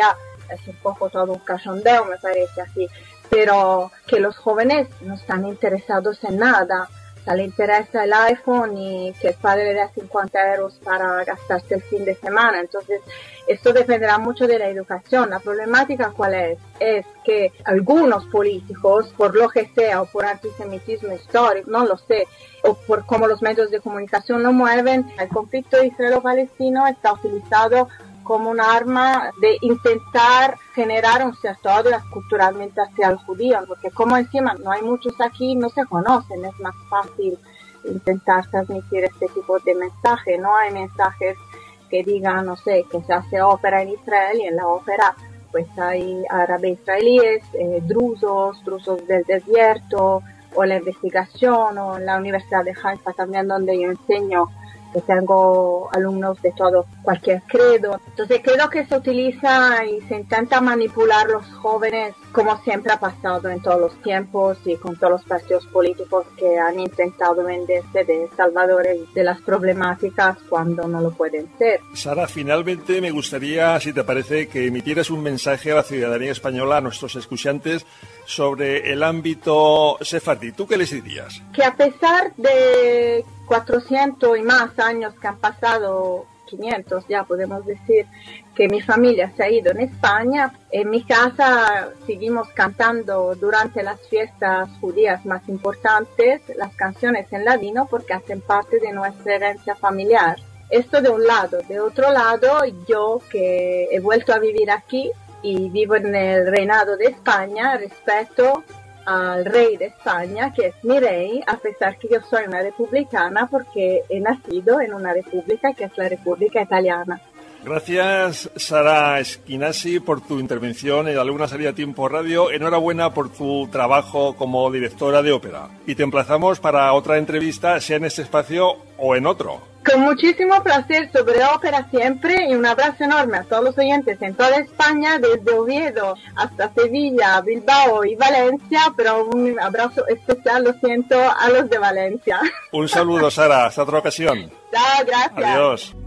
es un poco todo un cachondeo, me parece así, pero que los jóvenes no están interesados en nada. O sea, le interesa el iPhone y que el padre le dé cincuenta euros para gastarse el fin de semana. Entonces, esto dependerá mucho de la educación. La problemática, ¿cuál es? Es que algunos políticos, por lo que sea, o por antisemitismo histórico, no lo sé, o por cómo los medios de comunicación lo mueven, el conflicto israelo-palestino está utilizado como un arma de intentar generar un cierto odio culturalmente hacia el judío, porque como encima no hay muchos aquí, no se conocen, es más fácil intentar transmitir este tipo de mensaje. No hay mensajes que digan, no sé, que se hace ópera en Israel y en la ópera pues hay árabes israelíes, eh, drusos, drusos del desierto, o la investigación, o en la Universidad de Haifa también, donde yo enseño, que tengo alumnos de todo, cualquier credo. Entonces creo que se utiliza y se intenta manipular los jóvenes, como siempre ha pasado en todos los tiempos y con todos los partidos políticos que han intentado venderse de salvadores de las problemáticas cuando no lo pueden ser. Sara, finalmente me gustaría, si te parece, que emitieras un mensaje a la ciudadanía española, a nuestros escuchantes, sobre el ámbito sefardí. ¿Tú qué les dirías? Que a pesar de cuatrocientos y más años que han pasado, quinientos ya podemos decir, que mi familia se ha ido en España, en mi casa seguimos cantando durante las fiestas judías más importantes las canciones en ladino porque hacen parte de nuestra herencia familiar. Esto de un lado. De otro lado, yo que he vuelto a vivir aquí y vivo en el reinado de España, respeto al rey de España, que es mi rey, a pesar que yo soy una republicana, porque he nacido en una república que es la República Italiana. Gracias, Sara Esquinasi, por tu intervención en La Luna Salía a Tiempo Radio. Enhorabuena por tu trabajo como directora de ópera. Y te emplazamos para otra entrevista, sea en este espacio o en otro. Con muchísimo placer, sobre ópera siempre, y un abrazo enorme a todos los oyentes en toda España, desde Oviedo hasta Sevilla, Bilbao y Valencia, pero un abrazo especial, lo siento, a los de Valencia. Un saludo, Sara, hasta otra ocasión. Chao, gracias. Adiós.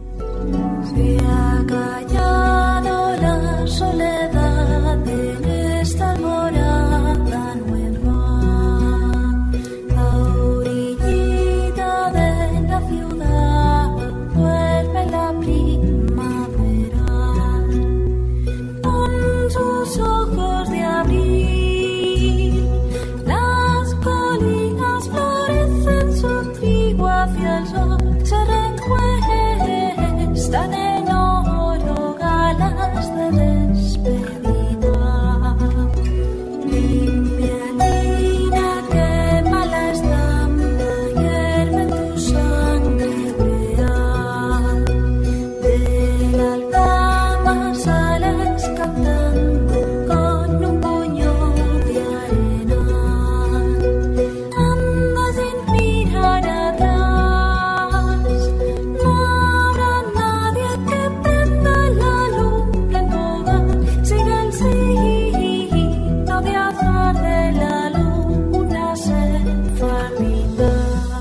Se ha callado la soledad de esta morada nueva, la orillita de la ciudad vuelve la primavera, con sus ojos de abril, las colinas florecen su trigo hacia el sol, se recuestan en oro galas de despedida. Limpia lina, quema la estampa, hierve en tu sangre real. De la alcama sales cantando con un puño de arena. Anda sin mirar atrás, no habrá nadie que prenda la luna en hogar. Sigue el signo de azar de la luna sefardita.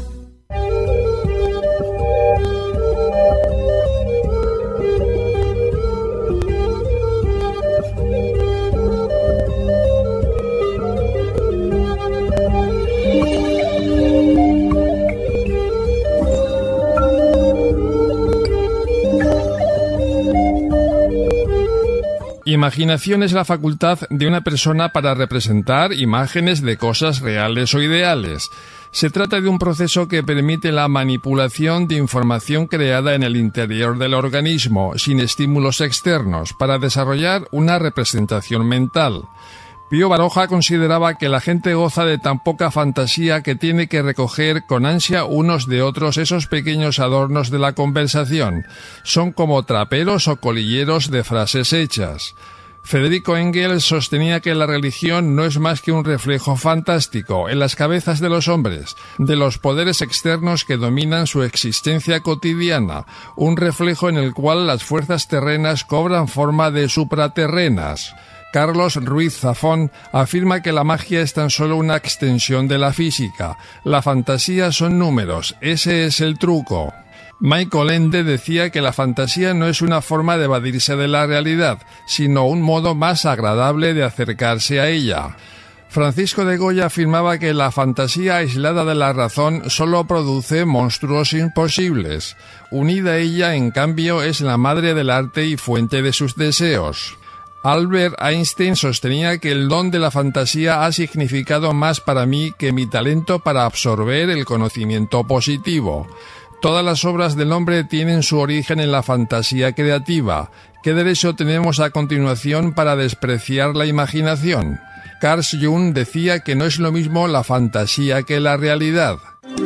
Imaginación es la facultad de una persona para representar imágenes de cosas reales o ideales. Se trata de un proceso que permite la manipulación de información creada en el interior del organismo, sin estímulos externos, para desarrollar una representación mental. Pío Baroja consideraba que la gente goza de tan poca fantasía que tiene que recoger con ansia unos de otros esos pequeños adornos de la conversación. Son como traperos o colilleros de frases hechas. Federico Engels sostenía que la religión no es más que un reflejo fantástico en las cabezas de los hombres, de los poderes externos que dominan su existencia cotidiana, un reflejo en el cual las fuerzas terrenas cobran forma de supraterrenas. Carlos Ruiz Zafón afirma que la magia es tan solo una extensión de la física. La fantasía son números, ese es el truco. Michael Ende decía que la fantasía no es una forma de evadirse de la realidad, sino un modo más agradable de acercarse a ella. Francisco de Goya afirmaba que la fantasía aislada de la razón solo produce monstruos imposibles. Unida a ella, en cambio, es la madre del arte y fuente de sus deseos. Albert Einstein sostenía que el don de la fantasía ha significado más para mí que mi talento para absorber el conocimiento positivo. Todas las obras del hombre tienen su origen en la fantasía creativa. ¿Qué derecho tenemos a continuación para despreciar la imaginación? Carl Jung decía que no es lo mismo la fantasía que la realidad.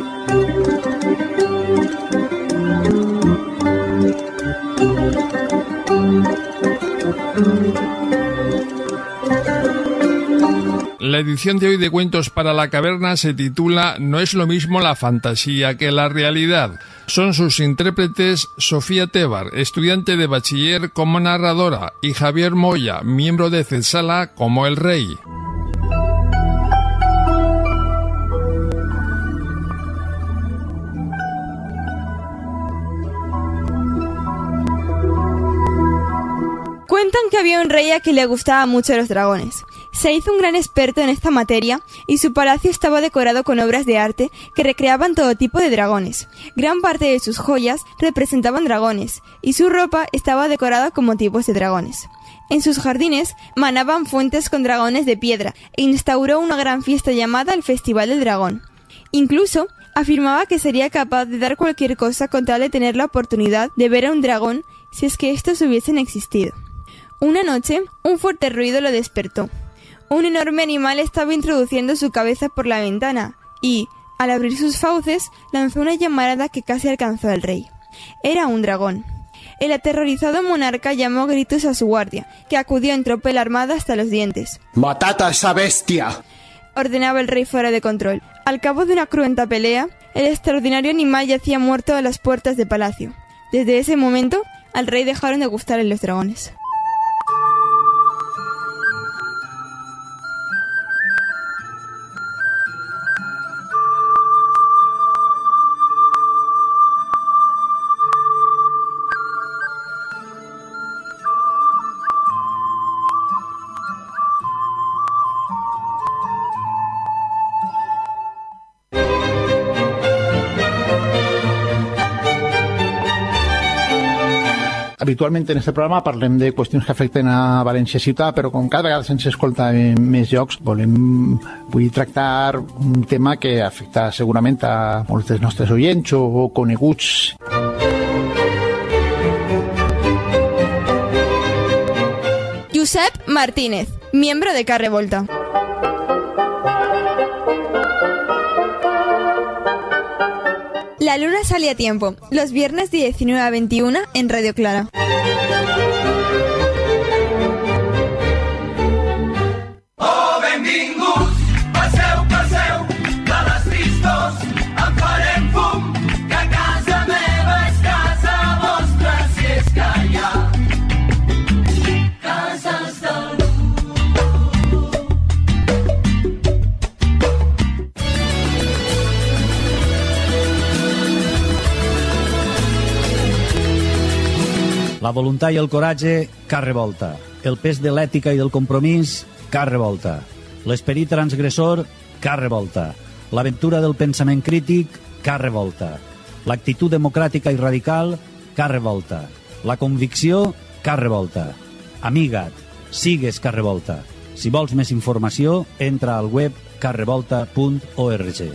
La edición de hoy de Cuentos para la Caverna se titula No es lo mismo la fantasía que la realidad. Son sus intérpretes Sofía Tebar, estudiante de bachiller como narradora, y Javier Moya, miembro de Cesala como el rey. Cuentan que había un rey a quien le gustaban mucho los dragones. Se hizo un gran experto en esta materia y su palacio estaba decorado con obras de arte que recreaban todo tipo de dragones. Gran parte de sus joyas representaban dragones y su ropa estaba decorada con motivos de dragones. En sus jardines manaban fuentes con dragones de piedra e instauró una gran fiesta llamada el Festival del Dragón. Incluso afirmaba que sería capaz de dar cualquier cosa con tal de tener la oportunidad de ver a un dragón si es que estos hubiesen existido. Una noche, un fuerte ruido lo despertó. Un enorme animal estaba introduciendo su cabeza por la ventana y, al abrir sus fauces, lanzó una llamarada que casi alcanzó al rey. Era un dragón. El aterrorizado monarca llamó a gritos a su guardia, que acudió en tropel armada hasta los dientes. ¡Matad a esa bestia!, ordenaba el rey fuera de control. Al cabo de una cruenta pelea, el extraordinario animal yacía muerto a las puertas del palacio. Desde ese momento, al rey dejaron de gustarle los dragones. Habitualment en aquest programa parlem de qüestions que afecten a València ciutat, però com cada vegada se'ns escolta en més llocs, volem, vull tractar un tema que afecta segurament a molts dels nostres oients o coneguts. Josep Martínez, miembro de Carre Volta. La luna sale a tiempo, los viernes de diecinueve a veintiuna en Radio Clara. Oh, benvinguts, passeu, passeu, de les tristos en farem fum, que casa meva és casa vostra, si és que hi ha cases d'algú. La voluntat i el coratge, Carre Volta. El pes de l'ètica i del compromís, Carre Volta. L'esperit transgressor, Carre Volta. L'aventura del pensament crític, Carre Volta. L'actitud democràtica i radical, Carre Volta. La convicció, Carre Volta. Amiga't, sigues Carre Volta. Si vols més informació, entra al web carre volta punt org.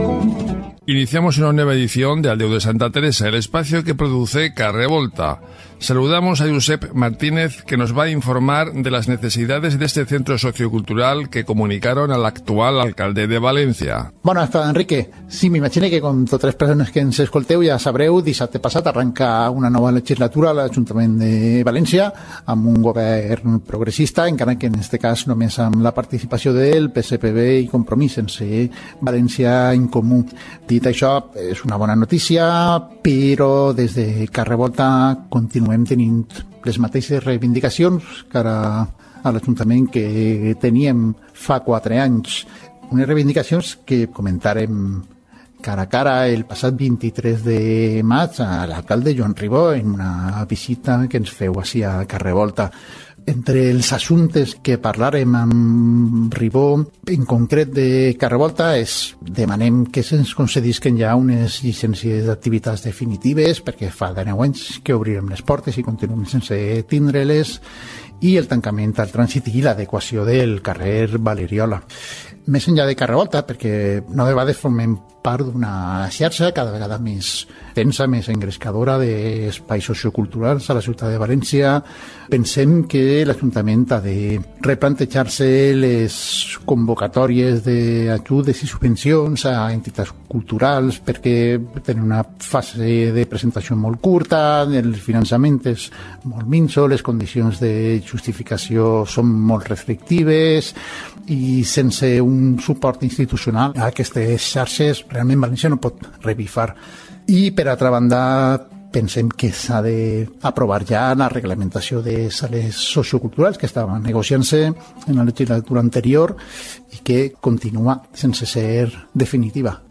Iniciamos una nueva edición de Aldeu de Santa Teresa, el espacio que produce Carre Volta. Saludamos a Josep Martínez, que nos va a informar de las necesidades de este centro sociocultural que comunicaron al actual alcalde de València. Bona vesprada, Enrique. Sí, m'imagino que com totes les persones que ens escolteu ja sabreu, dissabte passat arrenca una nova legislatura a l'Ajuntament de València amb un govern progressista, encara que en aquest cas només amb la participació del P S P B i Compromís, sense València en Comú. Dit això, és una bona notícia, però des de Carrer Volta continuem tenint les mateixes reivindicacions que ara a l'Ajuntament que teníem fa quatre anys. Unes reivindicacions que comentarem cara a cara el passat vint-i-tres de maig a l'alcalde Joan Ribó en una visita que ens feu així a Carrer Volta. Entre els assumptes que parlarem amb Ribó, en concret de Carrer Volta, és demanem que se'ns concedisquen ja unes llicències d'activitats definitives, perquè fa deu anys que obrirem les portes i continuem sense tindre-les, i el tancament al trànsit i l'adequació del carrer Valeriola. Més enllà de Carrer Volta, perquè no de vegades formem part d'una xarxa cada vegada més densa, més engrescadora d'espais socioculturals a la ciutat de València. Pensem que l'Ajuntament ha de replantejar-se les convocatòries d'ajudes i subvencions a entitats culturals, perquè tenen una fase de presentació molt curta, el finançament és molt minso, les condicions de justificació són molt restrictives i sense un suport institucional a aquestes xarxes realment València no pot revifar. I per altra banda pensem que s'ha d'aprovar ja la reglamentació de sales socioculturals que estaven negociant-se en la legislatura anterior i que continua sense ser definitiva.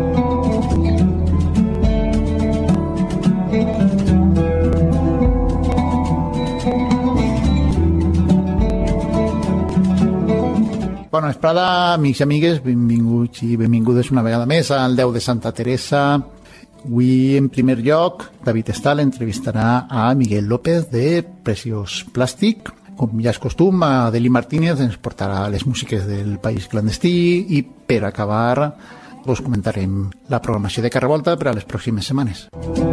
Bona vesprada, amics i amigues, benvinguts i benvingudes una vegada més al Déu de Santa Teresa. Avui, en primer lloc, David Estal entrevistarà a Miguel López de Preciós Plàstic. Com ja és costum, Adeli Martínez ens portarà les músiques del País Clandestí i, per acabar, us comentarem la programació de Carrer Volta per a les pròximes setmanes.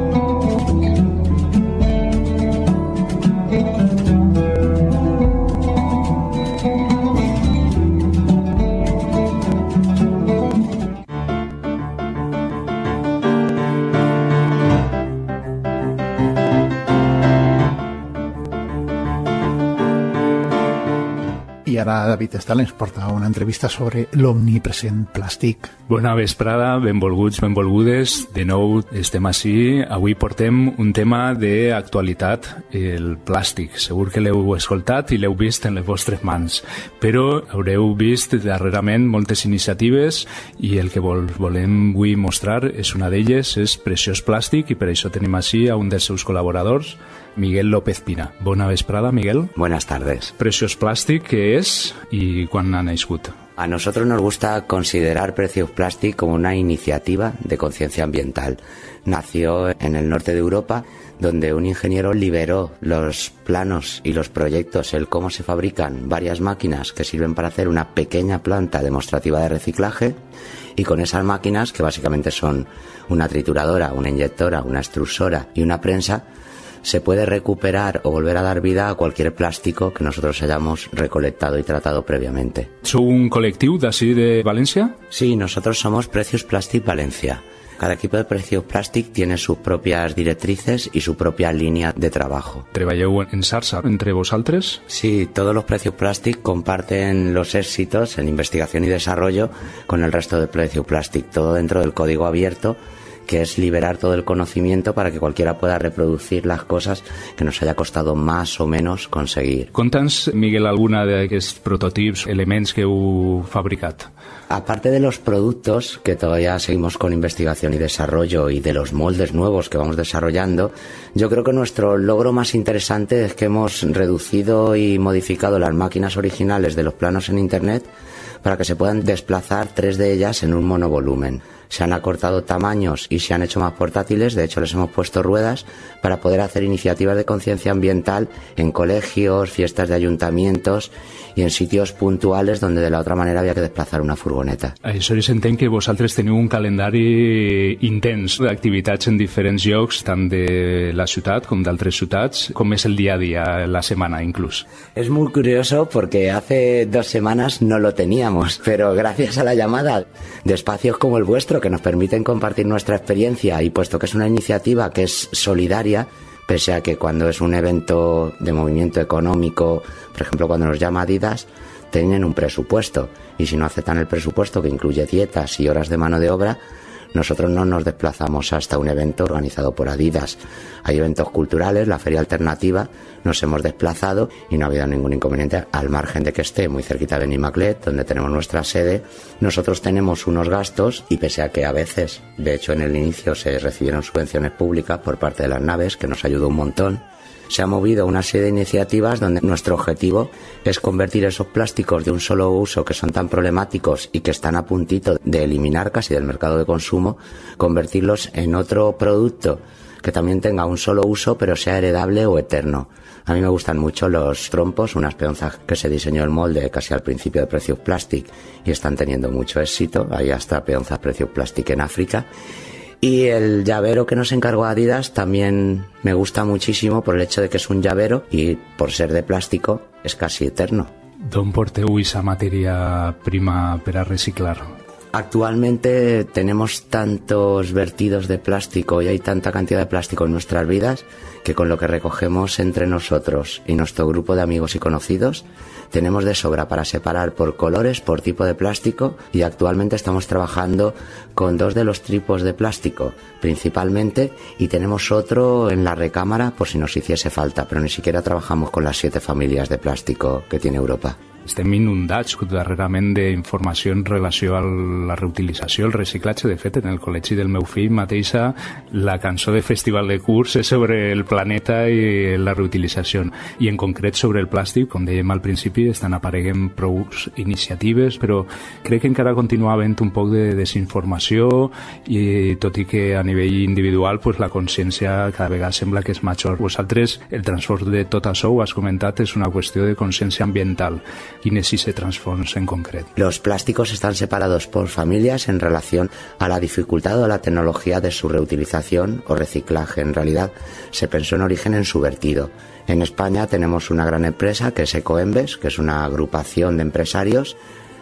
I ara David Estal ens porta una entrevista sobre l'omnipresent plàstic. Bona vesprada, benvolguts, benvolgudes. De nou estem així. Avui portem un tema d'actualitat, el plàstic. Segur que l'heu escoltat i l'heu vist en les vostres mans, però haureu vist darrerament moltes iniciatives i el que vol, volem avui mostrar és una d'elles, és Preciós Plàstic, i per això tenim així a un dels seus col·laboradors, Miguel López Pina. Bona vesprada, Miguel. Buenas tardes. Preciós Plàstic, ¿qué es y cuándo ha nascut? A nosotros nos gusta considerar Preciós Plàstic como una iniciativa de conciencia ambiental. Nació en el norte de Europa, donde un ingeniero liberó los planos y los proyectos, el cómo se fabrican varias máquinas que sirven para hacer una pequeña planta demostrativa de reciclaje, y con esas máquinas, que básicamente son una trituradora, una inyectora, una extrusora y una prensa, se puede recuperar o volver a dar vida a cualquier plástico que nosotros hayamos recolectado y tratado previamente. ¿Es un colectivo de así de Valencia? Sí, nosotros somos Preciós Plàstic Valencia. Cada equipo de Preciós Plàstic tiene sus propias directrices y su propia línea de trabajo. ¿Treballeu en xarxa entre vosaltres? Sí, todos los Preciós Plàstic comparten los éxitos en investigación y desarrollo con el resto de Preciós Plàstic, todo dentro del código abierto, que es liberar todo el conocimiento para que cualquiera pueda reproducir las cosas que nos haya costado más o menos conseguir. Conta'ns, Miguel, alguna d'aquests prototips, elements que heu fabricat. Aparte de los productos, que todavía seguimos con investigación y desarrollo, y de los moldes nuevos que vamos desarrollando, yo creo que nuestro logro más interesante es que hemos reducido y modificado las máquinas originales de los planos en Internet para que se puedan desplazar tres de ellas en un monovolumen. se han acortado tamaños y se han hecho más portátiles. De hecho, les hemos puesto ruedas para poder hacer iniciativas de conciencia ambiental en colegios, fiestas de ayuntamientos i en sitios puntuals donde de la otra manera havia que desplaçar una furgoneta. Això s'entén que vosaltres teniu un calendari intens d'activitats en diferents llocs, tant de la ciutat com d'altres ciutats. Com és el día a día, la semana incluso? Es muy curioso porque hace dos semanas no lo teníamos, pero gracias a la llamada de espacios como el vuestro que nos permiten compartir nuestra experiencia y puesto que es una iniciativa que es solidaria, pese a que cuando es un evento de movimiento económico, por ejemplo cuando nos llama Adidas, tienen un presupuesto y si no aceptan el presupuesto que incluye dietas y horas de mano de obra, nosotros no nos desplazamos hasta un evento organizado por Adidas. Hay eventos culturales, la Feria Alternativa, nos hemos desplazado y no ha habido ningún inconveniente, al margen de que esté muy cerquita de Benimaclet, donde tenemos nuestra sede. Nosotros tenemos unos gastos y pese a que a veces, de hecho en el inicio se recibieron subvenciones públicas por parte de las naves, que nos ayudó un montón, se ha movido una serie de iniciativas donde nuestro objetivo es convertir esos plásticos de un solo uso que son tan problemáticos y que están a puntito de eliminar casi del mercado de consumo, convertirlos en otro producto que también tenga un solo uso pero sea heredable o eterno. A mí me gustan mucho los trompos, unas peonzas que se diseñó el molde casi al principio de Precious Plastic y están teniendo mucho éxito. Hay hasta peonzas Precious Plastic en África. Y el llavero que nos encargó Adidas también me gusta muchísimo por el hecho de que es un llavero y por ser de plástico es casi eterno. D'on porteu esa materia prima para reciclar? Actualmente tenemos tantos vertidos de plástico y hay tanta cantidad de plástico en nuestras vidas que con lo que recogemos entre nosotros y nuestro grupo de amigos y conocidos tenemos de sobra para separar por colores, por tipo de plástico y actualmente estamos trabajando con dos de los tipos de plástico principalmente y tenemos otro en la recámara por si nos hiciese falta, pero ni siquiera trabajamos con las siete familias de plástico que tiene Europa. Estem inundats darrerament d'informació en relació a la reutilització, el reciclatge. De fet, en el col·legi del meu fill mateixa, la cançó de festival de curs és sobre el planeta i la reutilització. I en concret sobre el plàstic, com dèiem al principi, estan apareguent prou iniciatives, però crec que encara continua havent un poc de desinformació i tot i que a nivell individual pues, la consciència cada vegada sembla que és major. Vosaltres, el transfons de tot això, ho has comentat, és una qüestió de consciència ambiental. ¿Quiénes ese transforms en concreto? Los plásticos están separados por familias en relación a la dificultad o la tecnología de su reutilización o reciclaje. En realidad se pensó en origen en su vertido. En España tenemos una gran empresa que es Ecoembes, que es una agrupación de empresarios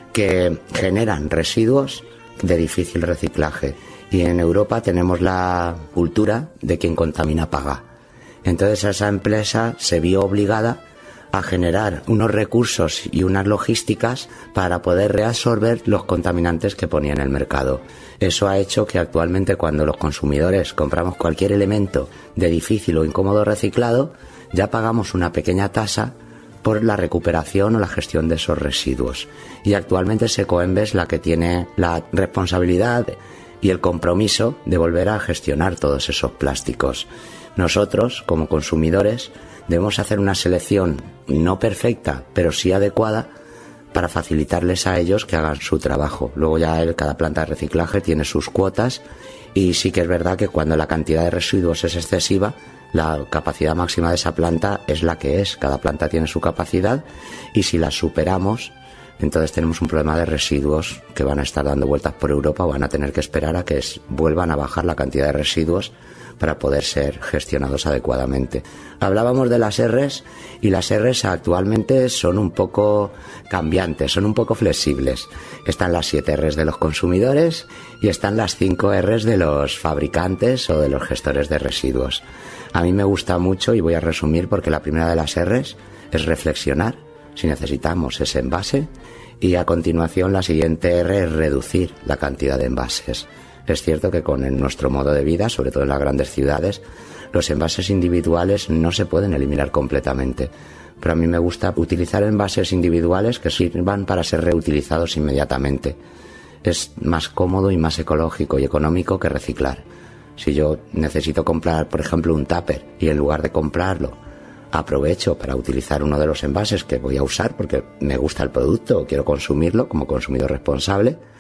que generan residuos de difícil reciclaje. Y en Europa tenemos la cultura de quien contamina paga. Entonces esa empresa se vio obligada a generar unos recursos y unas logísticas para poder reabsorber los contaminantes que ponía en el mercado. Eso ha hecho que actualmente cuando los consumidores compramos cualquier elemento de difícil o incómodo reciclado, ya pagamos una pequeña tasa por la recuperación o la gestión de esos residuos. Y actualmente es Ecoembes la que tiene la responsabilidad y el compromiso de volver a gestionar todos esos plásticos. Nosotros, como consumidores, debemos hacer una selección no perfecta, pero sí adecuada para facilitarles a ellos que hagan su trabajo. Luego ya cada planta de reciclaje tiene sus cuotas y sí que es verdad que cuando la cantidad de residuos es excesiva, la capacidad máxima de esa planta es la que es. Cada planta tiene su capacidad y si la superamos, entonces tenemos un problema de residuos que van a estar dando vueltas por Europa o van a tener que esperar a que vuelvan a bajar la cantidad de residuos para poder ser gestionados adecuadamente. Hablábamos de las R's y las R's actualmente son un poco cambiantes, son un poco flexibles. Están las siete R's de los consumidores y están las cinco R's de los fabricantes o de los gestores de residuos. A mí me gusta mucho y voy a resumir porque la primera de las R's es reflexionar si necesitamos ese envase y a continuación la siguiente R es reducir la cantidad de envases. Es cierto que con nuestro modo de vida, sobre todo en las grandes ciudades, los envases individuales no se pueden eliminar completamente. Pero a mí me gusta utilizar envases individuales que sirvan para ser reutilizados inmediatamente. Es más cómodo y más ecológico y económico que reciclar. Si yo necesito comprar, por ejemplo, un tupper y en lugar de comprarlo aprovecho para utilizar uno de los envases que voy a usar porque me gusta el producto o quiero consumirlo como consumidor responsable,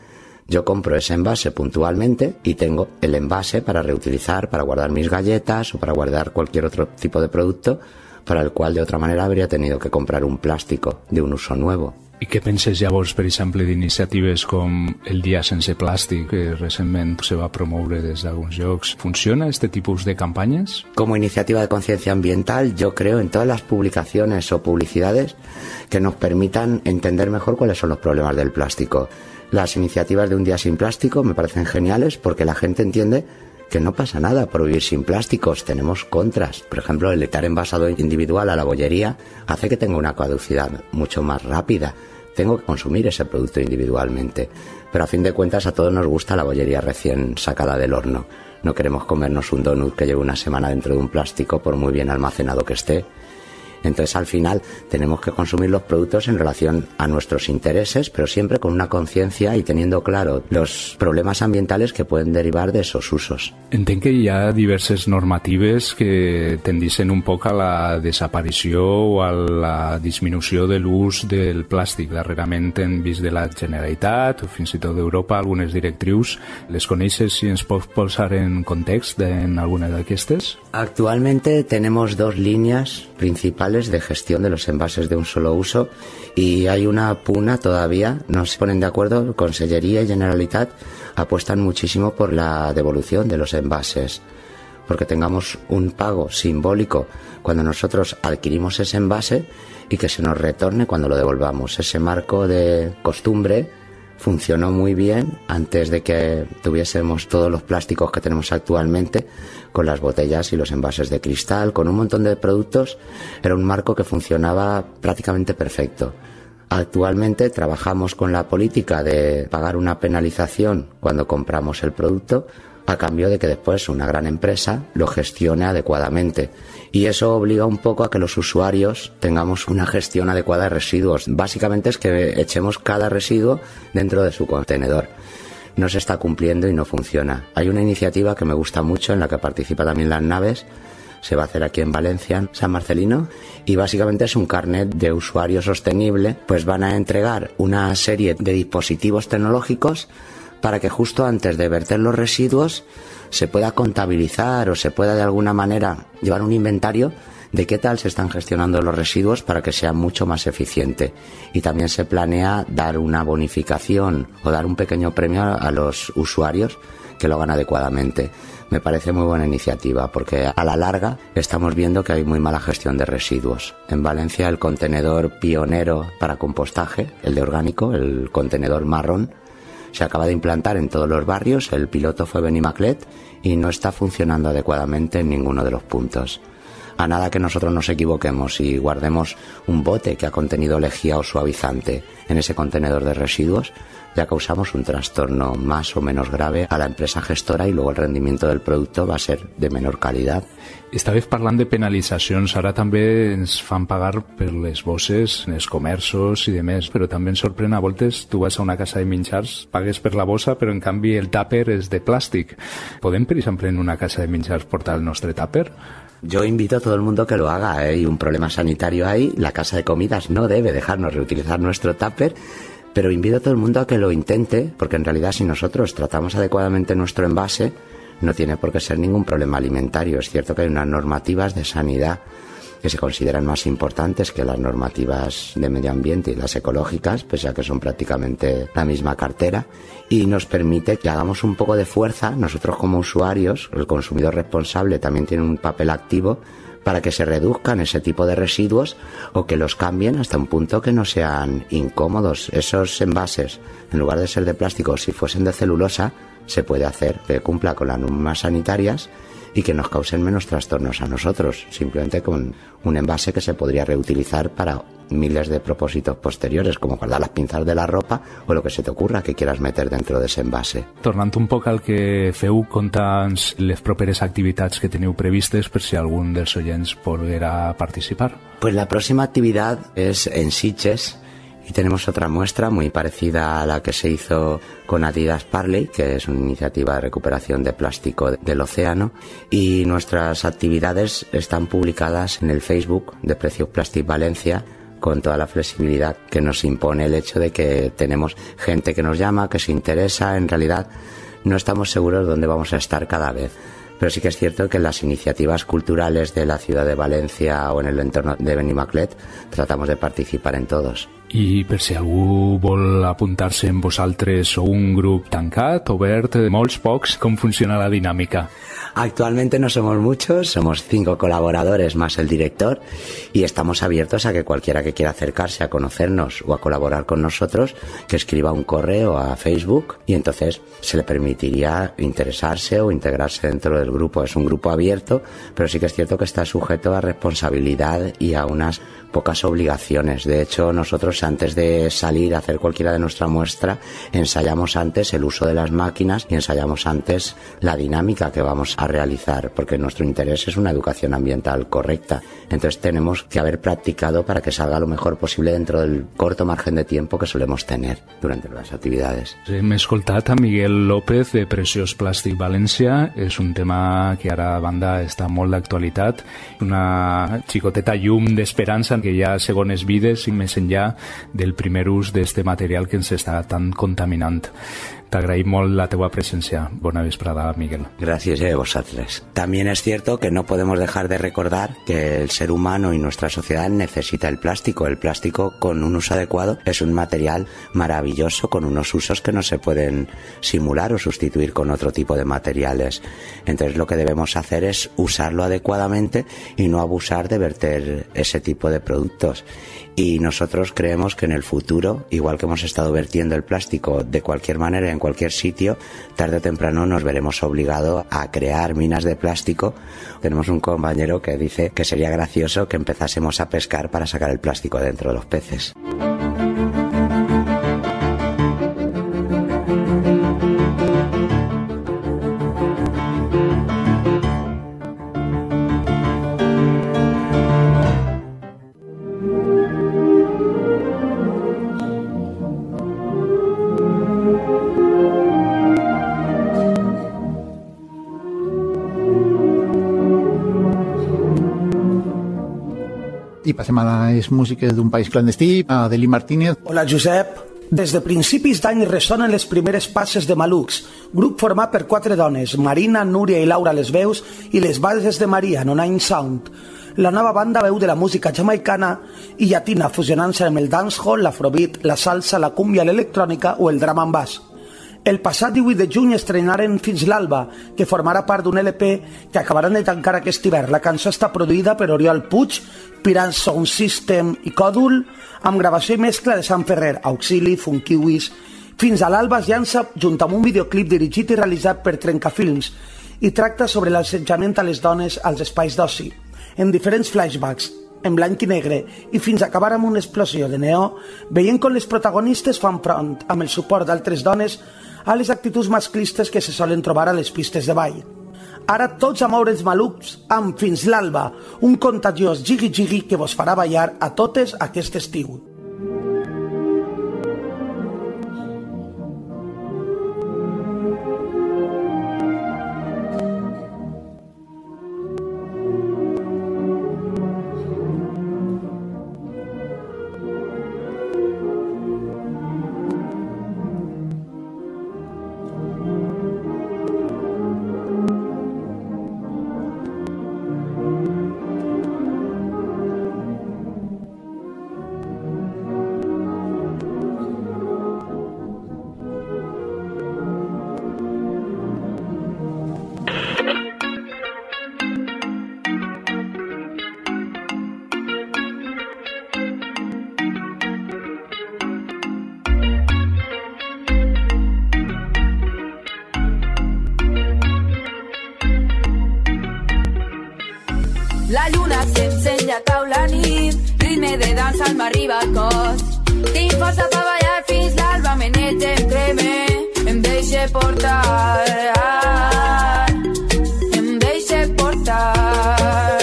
Yo compro ese envase puntualmente y tengo el envase para reutilizar, para guardar mis galletas o para guardar cualquier otro tipo de producto para el qual de otra manera habría tenido que comprar un plástico de un uso nuevo. I què penses llavors, per exemple, d'iniciatives com el Dia Sense Plàstic, que recentment se va promoure des d'alguns llocs? ¿Funciona este tipus de campañas? Como iniciativa de conciencia ambiental, yo creo en todas las publicaciones o publicidades que nos permitan entender mejor cuáles son los problemas del plástico. Las iniciativas de Un Día Sin Plástico me parecen geniales porque la gente entiende que no pasa nada por vivir sin plásticos, tenemos contras. Por ejemplo, el estar envasado individual a la bollería hace que tenga una caducidad mucho más rápida. Tengo que consumir ese producto individualmente. Pero a fin de cuentas a todos nos gusta la bollería recién sacada del horno. No queremos comernos un donut que lleve una semana dentro de un plástico por muy bien almacenado que esté. Entonces al final tenemos que consumir los productos en relación a nuestros intereses, pero siempre con una conciencia y teniendo claro los problemas ambientales que pueden derivar de esos usos. Entenc que hi ha diverses normatives que tendixen un poc a la desaparició o a la disminució de l'ús del plàstic. Darrerament hem vist de la Generalitat o fins i tot d'Europa algunes directrius. Les coneixes i ens pots posar en context en alguna d'aquestes? Actualmente tenemos dos líneas principales de gestión de los envases de un solo uso y hay una pugna todavía, no se ponen de acuerdo. Consellería y Generalitat apuestan muchísimo por la devolución de los envases, porque tengamos un pago simbólico cuando nosotros adquirimos ese envase y que se nos retorne cuando lo devolvamos. Ese marco de costumbre funcionó muy bien antes de que tuviésemos todos los plásticos que tenemos actualmente, con las botellas y los envases de cristal, con un montón de productos. Era un marco que funcionaba prácticamente perfecto. Actualmente trabajamos con la política de pagar una penalización cuando compramos el producto, a cambio de que después una gran empresa lo gestione adecuadamente. Y eso obliga un poco a que los usuarios tengamos una gestión adecuada de residuos. Básicamente es que echemos cada residuo dentro de su contenedor. No se está cumpliendo y no funciona. Hay una iniciativa que me gusta mucho en la que participa también Las Naves. Se va a hacer aquí en Valencia, en San Marcelino, y básicamente es un carnet de usuario sostenible. Pues van a entregar una serie de dispositivos tecnológicos para que justo antes de verter los residuos se pueda contabilizar o se pueda de alguna manera llevar un inventario de qué tal se están gestionando los residuos para que sea mucho más eficiente. Y también se planea dar una bonificación o dar un pequeño premio a los usuarios que lo hagan adecuadamente. Me parece muy buena iniciativa porque a la larga estamos viendo que hay muy mala gestión de residuos. En Valencia el contenedor pionero para compostaje, el de orgánico, el contenedor marrón, se acaba de implantar en todos los barrios. El piloto fue Benimaclet y no está funcionando adecuadamente en ninguno de los puntos. A nada que nosotros nos equivoquemos y guardemos un bote que ha contenido lejía o suavizante en ese contenedor de residuos, ya causamos un trastorno más o menos grave a la empresa gestora y luego el rendimiento del producto va a ser de menor calidad. Esta vez parlant de penalitzacions, ara també ens fan pagar per les bosses, els comerços i demés, però també ens sorprèn a voltes, tu vas a una casa de menjars, pagues per la bossa, però en canvi el tàper és de plàstic. Podem, per exemple, en una casa de menjars portar el nostre tàper? Yo invito a todo el mundo que lo haga. Hay un problema sanitario ahí, la casa de comidas no debe dejarnos reutilizar nuestro tupper, pero invito a todo el mundo a que lo intente, porque en realidad si nosotros tratamos adecuadamente nuestro envase, no tiene por qué ser ningún problema alimentario. Es cierto que hay unas normativas de sanidad que se consideran más importantes que las normativas de medio ambiente y las ecológicas, pese a que son prácticamente la misma cartera, y nos permite que hagamos un poco de fuerza. Nosotros como usuarios, el consumidor responsable también tiene un papel activo para que se reduzcan ese tipo de residuos o que los cambien hasta un punto que no sean incómodos. Esos envases, en lugar de ser de plástico, si fuesen de celulosa, se puede hacer que cumpla con las normas sanitarias y que nos causen menos trastornos a nosotros, simplemente con un envase que se podría reutilizar para miles de propósitos posteriores, como guardar las pinzas de la ropa o lo que se te ocurra que quieras meter dentro de ese envase. Tornant un poc al que feu, conta'ns les properes activitats que teniu previstes per si algun dels oients poguera participar. Pues la próxima actividad es en Sitges, y tenemos otra muestra muy parecida a la que se hizo con Adidas Parley, que es una iniciativa de recuperación de plástico del océano, y nuestras actividades están publicadas en el Facebook de Precious Plastic Valencia con toda la flexibilidad que nos impone el hecho de que tenemos gente que nos llama, que se interesa. En realidad no estamos seguros de dónde vamos a estar cada vez. Pero sí que es cierto que en las iniciativas culturales de la ciudad de Valencia o en el entorno de Benimaclet tratamos de participar en todos. I per si algú vol apuntar-se en vosaltres o un grup tancat, obert, molts pocs, com funciona la dinàmica? Actualmente no somos muchos, somos cinco colaboradores más el director y estamos abiertos a que cualquiera que quiera acercarse a conocernos o a colaborar con nosotros, que escriba un correo a Facebook y entonces se le permitiría interesarse o integrarse dentro del grupo. Es un grupo abierto, pero sí que es cierto que está sujeto a responsabilidad y a unas pocas obligaciones. De hecho, nosotros antes de salir a hacer cualquiera de nuestra muestra, ensayamos antes el uso de las máquinas y ensayamos antes la dinámica que vamos a realizar, porque nuestro interés es una educación ambiental correcta. Entonces tenemos que haber practicado para que salga lo mejor posible dentro del corto margen de tiempo que solemos tener durante las actividades. Hem escoltat a Miguel López de Preciós Plàstic València. És un tema que ara a banda està molt d'actualitat, una xicoteta llum d'esperança que hi ha segones vides i més enllà del primer ús d'este material que ens està tan contaminant. T'agraïm molt la teua presència. Bona vesprada, Miguel. Gracias a vosotros. También es cierto que no podemos dejar de recordar que el ser humano y nuestra sociedad necesita el plástico. El plástico, con un uso adecuado, es un material maravilloso con unos usos que no se pueden simular o sustituir con otro tipo de materiales. Entonces lo que debemos hacer es usarlo adecuadamente y no abusar de verter ese tipo de productos. Y nosotros creemos que en el futuro, igual que hemos estado vertiendo el plástico de cualquier manera en cualquier sitio, tarde o temprano nos veremos obligados a crear minas de plástico. Tenemos un compañero que dice que sería gracioso que empezásemos a pescar para sacar el plástico dentro de los peces. I passem a les músiques d'un país clandestí, a Deli Martínez. Hola, Josep. Des de principis d'any ressonen les primeres passes de Malux, grup format per quatre dones, Marina, Núria i Laura a les veus i les bases de Maria, no Nine Sound. La nova banda veu de la música jamaicana i llatina, fusionant-se amb el dancehall, l'afrobeat, la salsa, la cúmbia, l'electrònica o el drama en bass. El passat divuit de juny estrenaren Fins l'Alba, que formarà part d'un L P que acabaran de tancar aquest hivern. La cançó està produïda per Oriol Puig, Pirant Sound System i Còdul, amb gravació i mescla de Sant Ferrer, Auxili, Funkiwis. Fins a l'Alba es llança junt amb un videoclip dirigit i realitzat per Trencafilms i tracta sobre l'assetjament a les dones als espais d'oci, en diferents flashbacks, en blanc i negre, i fins a acabar amb una explosió de neó, veient com les protagonistes fan front, amb el suport d'altres dones, a les actituds masclistes que se solen trobar a les pistes de ball. Ara tots a moure els malucs amb Fins l'Alba, un contagiós jigui-jigui que vos farà ballar a totes aquest estiu. La lluna s'ensenya, cau la nit, ritme de dansa al m'arriba al cos. Tinc força per ballar fins l'alba, me net em creme, em deixe portar, em deixe portar.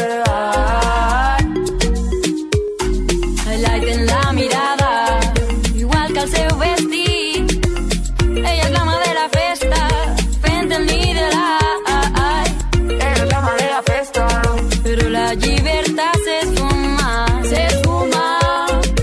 Light en la mirada, igual que el seu vestit, ella és l'ama de la festa, fent el nit de la... Ella és l'ama de la festa. Pero la llibertat s'esfuma, s'esfuma.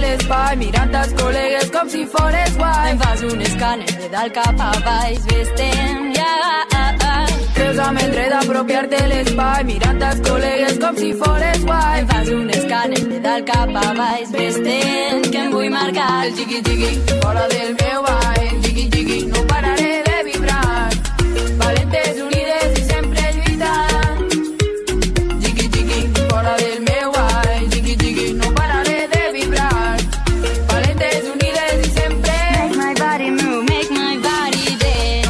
l'espai mirant els col·legues com si fores guai. Em fas un escàner de dalt cap a baix, vestem ja. Creus amb el dret d'apropiar-te l'espai mirant els col·legues com si fores guai. Em fas un escàner de dalt cap a baix, vestem que em vull marcar. El xiqui-xiqui, fora del meu ball, xiqui-xiqui, no pararé de vibrar. Valentes unides i sempre lluitant. Xiqui-xiqui, fora del meu ball, xiqui-xiqui, no pararé de vibrar. Valentes unides i sempre. Make my body move, make my body dance.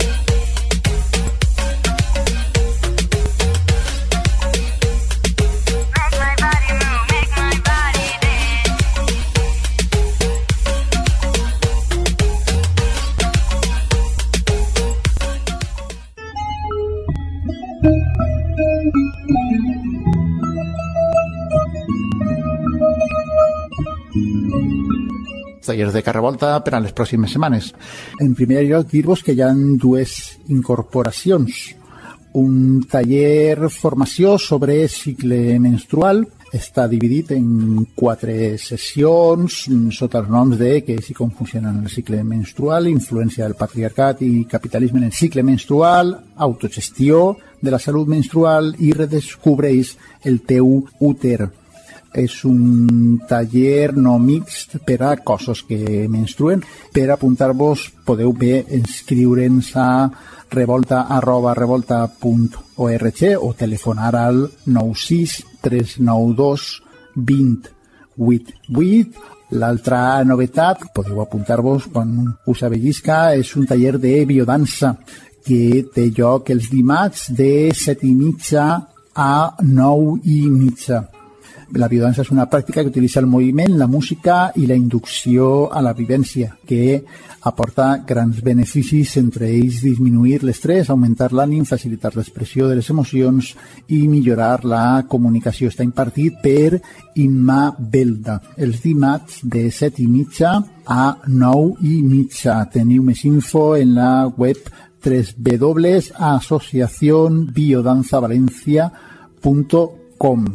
Make my body move, make my body dance. Tallers de Carrevolta per a les pròximes setmanes. En primer lloc, dir-vos que hi ha dues incorporacions. Un taller formació sobre cicle menstrual està dividit en quatre sessions sota els noms de què és i com funciona el cicle menstrual, influència del patriarcat i capitalisme en el cicle menstrual, autogestió de la salut menstrual i redescobreix el teu úter. És un taller no mixt per a cossos que menstruen. Per apuntar-vos podeu bé inscriure'ns a revolta arroba revolta punt org o telefonar al nou sis tres nou dos vint vuit vuit. L'altra novetat, podeu apuntar-vos quan us avellisca, és un taller de biodansa que té lloc els dimarts de set i mitja a nou i mitja. La biodansa és una pràctica que utilitza el moviment, la música i la inducció a la vivència, que aporta grans beneficis, entre ells disminuir l'estrès, augmentar l'ànim, facilitar l'expressió de les emocions i millorar la comunicació. Està impartit per Imma Belda, els dimarts de set i mitja a nou i mitja. Teniu més info en la web w w w punt asociación biodanza valencia punt com.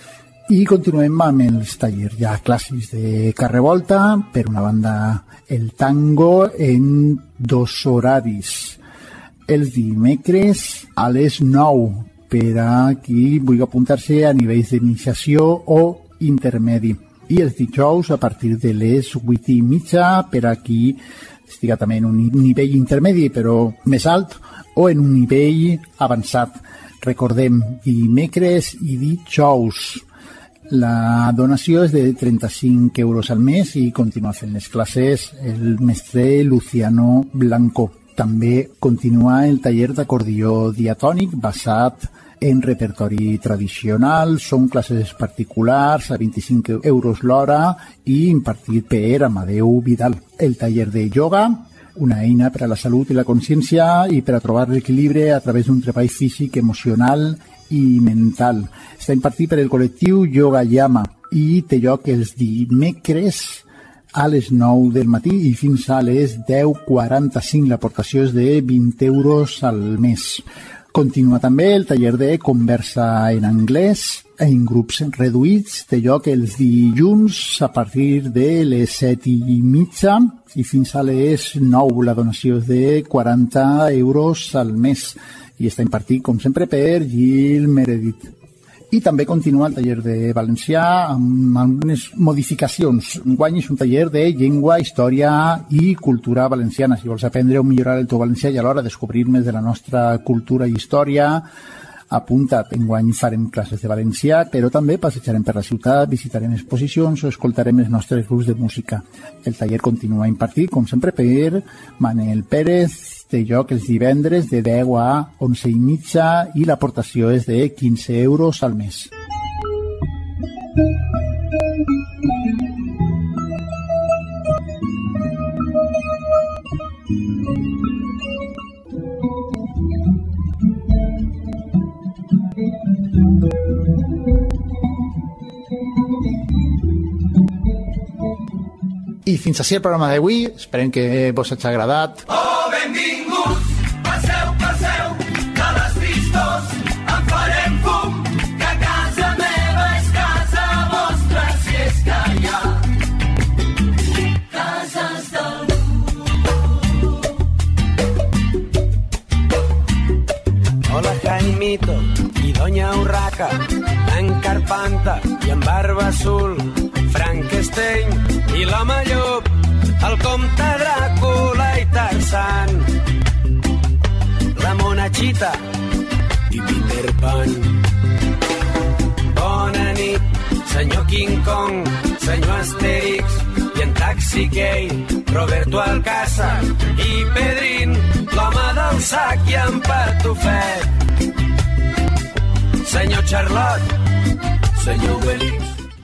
I continuem amb els tallers ja clàssics de Carrevolta. Per una banda, el tango en dos horaris. Els dimecres a les nou, per a qui vulgui apuntar-se a nivells d'iniciació o intermedi. I els dijous a partir de les vuit i mitja, per a qui estiga també en un nivell intermedi però més alt o en un nivell avançat. Recordem, dimecres i dijous. La donació és de trenta-cinc euros al mes i continua fent les classes el mestre Luciano Blanco. També continua el taller d'acordió diatònic basat en repertori tradicional. Són classes particulars a vint-i-cinc euros l'hora i impartit per Amadeu Vidal. El taller de ioga, una eina per a la salut i la consciència i per a trobar l'equilibri a través d'un treball físic, emocional i mental. Està impartit per el col·lectiu Yoga Yama i té lloc els dimecres a les nou del matí i fins a les deu quaranta-cinc. L'aportació és de vint euros al mes. Continua també el taller de conversa en anglès en grups reduïts. Té lloc els dilluns a partir de les set i mitja i fins a les nou. La donació és de quaranta euros al mes i està impartit, com sempre, per Gil Meredith. I també continua el taller de valencià amb algunes modificacions. Enguany és un taller de llengua, història i cultura valenciana. Si vols aprendre o millorar el teu valencià i alhora descobrir més de la nostra cultura i història, apunta't. Enguany farem classes de valencià, però també passejarem per la ciutat, visitarem exposicions o escoltarem els nostres grups de música. El taller continua impartit, com sempre, per Manel Pérez. Té lloc els divendres de deu a onze i mitja i l'aportació és de quinze euros al mes. I fins així el programa d'avui. Esperem que vos hagi agradat. Oh, benvinguts, passeu, passeu, de les vistos en farem fum, que casa meva és casa vostra, si és que hi ha Caimito i Doña Urraca, en Carpanta i en Barba Azul, Frankenstein i l'home llop, el comte Dràcula i Tarzan, la Monachita i Peter Pan. Bona nit, senyor King Kong, senyor Asterix i en Taxi Gay, Roberto Alcázar i Pedrín, l'home del sac i en Patufet, senyor Charlot, senyor Obelix.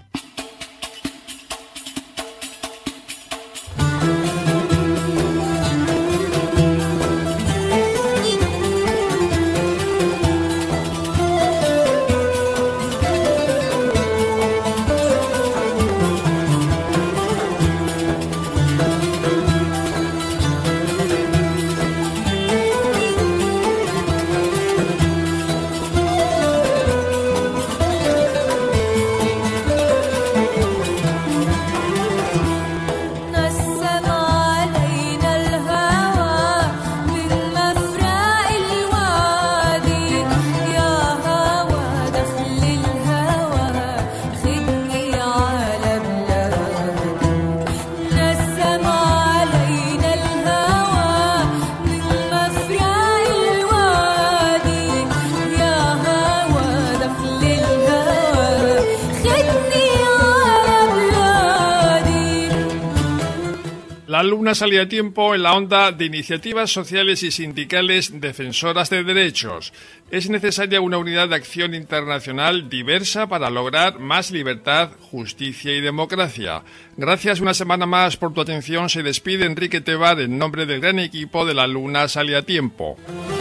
La luna salía a tiempo en la onda de iniciativas sociales y sindicales defensoras de derechos. Es necesaria una unidad de acción internacional diversa para lograr más libertad, justicia y democracia. Gracias una semana más por tu atención. Se despide Enrique Tebar en nombre del gran equipo de La Luna Sale a Tiempo.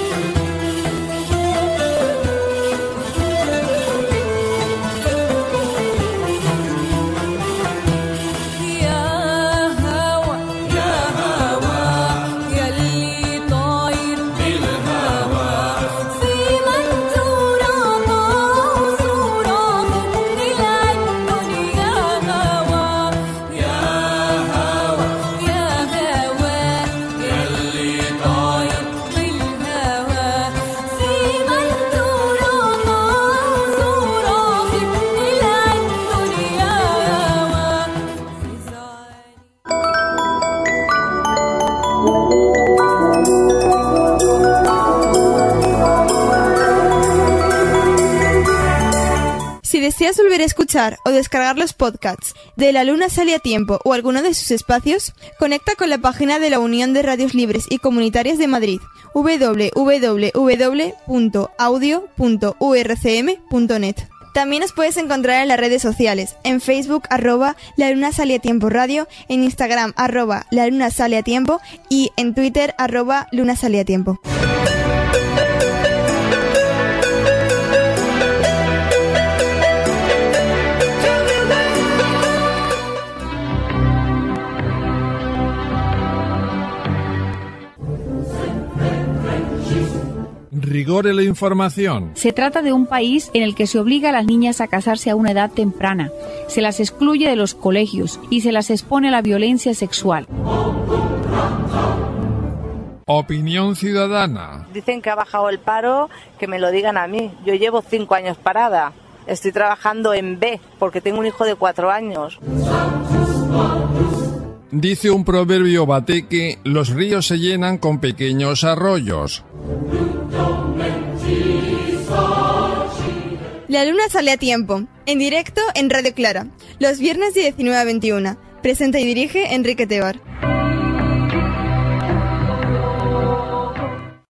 Si deseas volver a escuchar o descargar los podcasts de La Luna Sale a Tiempo o alguno de sus espacios, conecta con la página de la Unión de Radios Libres y Comunitarias de Madrid, doble u doble u doble u punto audio punto u r c m punto net. También nos puedes encontrar en las redes sociales, en Facebook arroba La Luna Sale a Tiempo Radio, en Instagram arroba La Luna Sale a Tiempo y en Twitter arroba Luna Sale a Tiempo. Rigor en la información. Se trata de un país en el que se obliga a las niñas a casarse a una edad temprana, se las excluye de los colegios y se las expone a la violencia sexual. Opinión ciudadana. Dicen que ha bajado el paro, que me lo digan a mí. Yo llevo cinco años parada. Estoy trabajando en B, porque tengo un hijo de cuatro años. Dice un proverbio bateque, los ríos se llenan con pequeños arroyos. La Luna Sale a Tiempo, en directo en Radio Clara, los viernes de diecinueve a veintiuna. Presenta y dirige Enrique Tebar.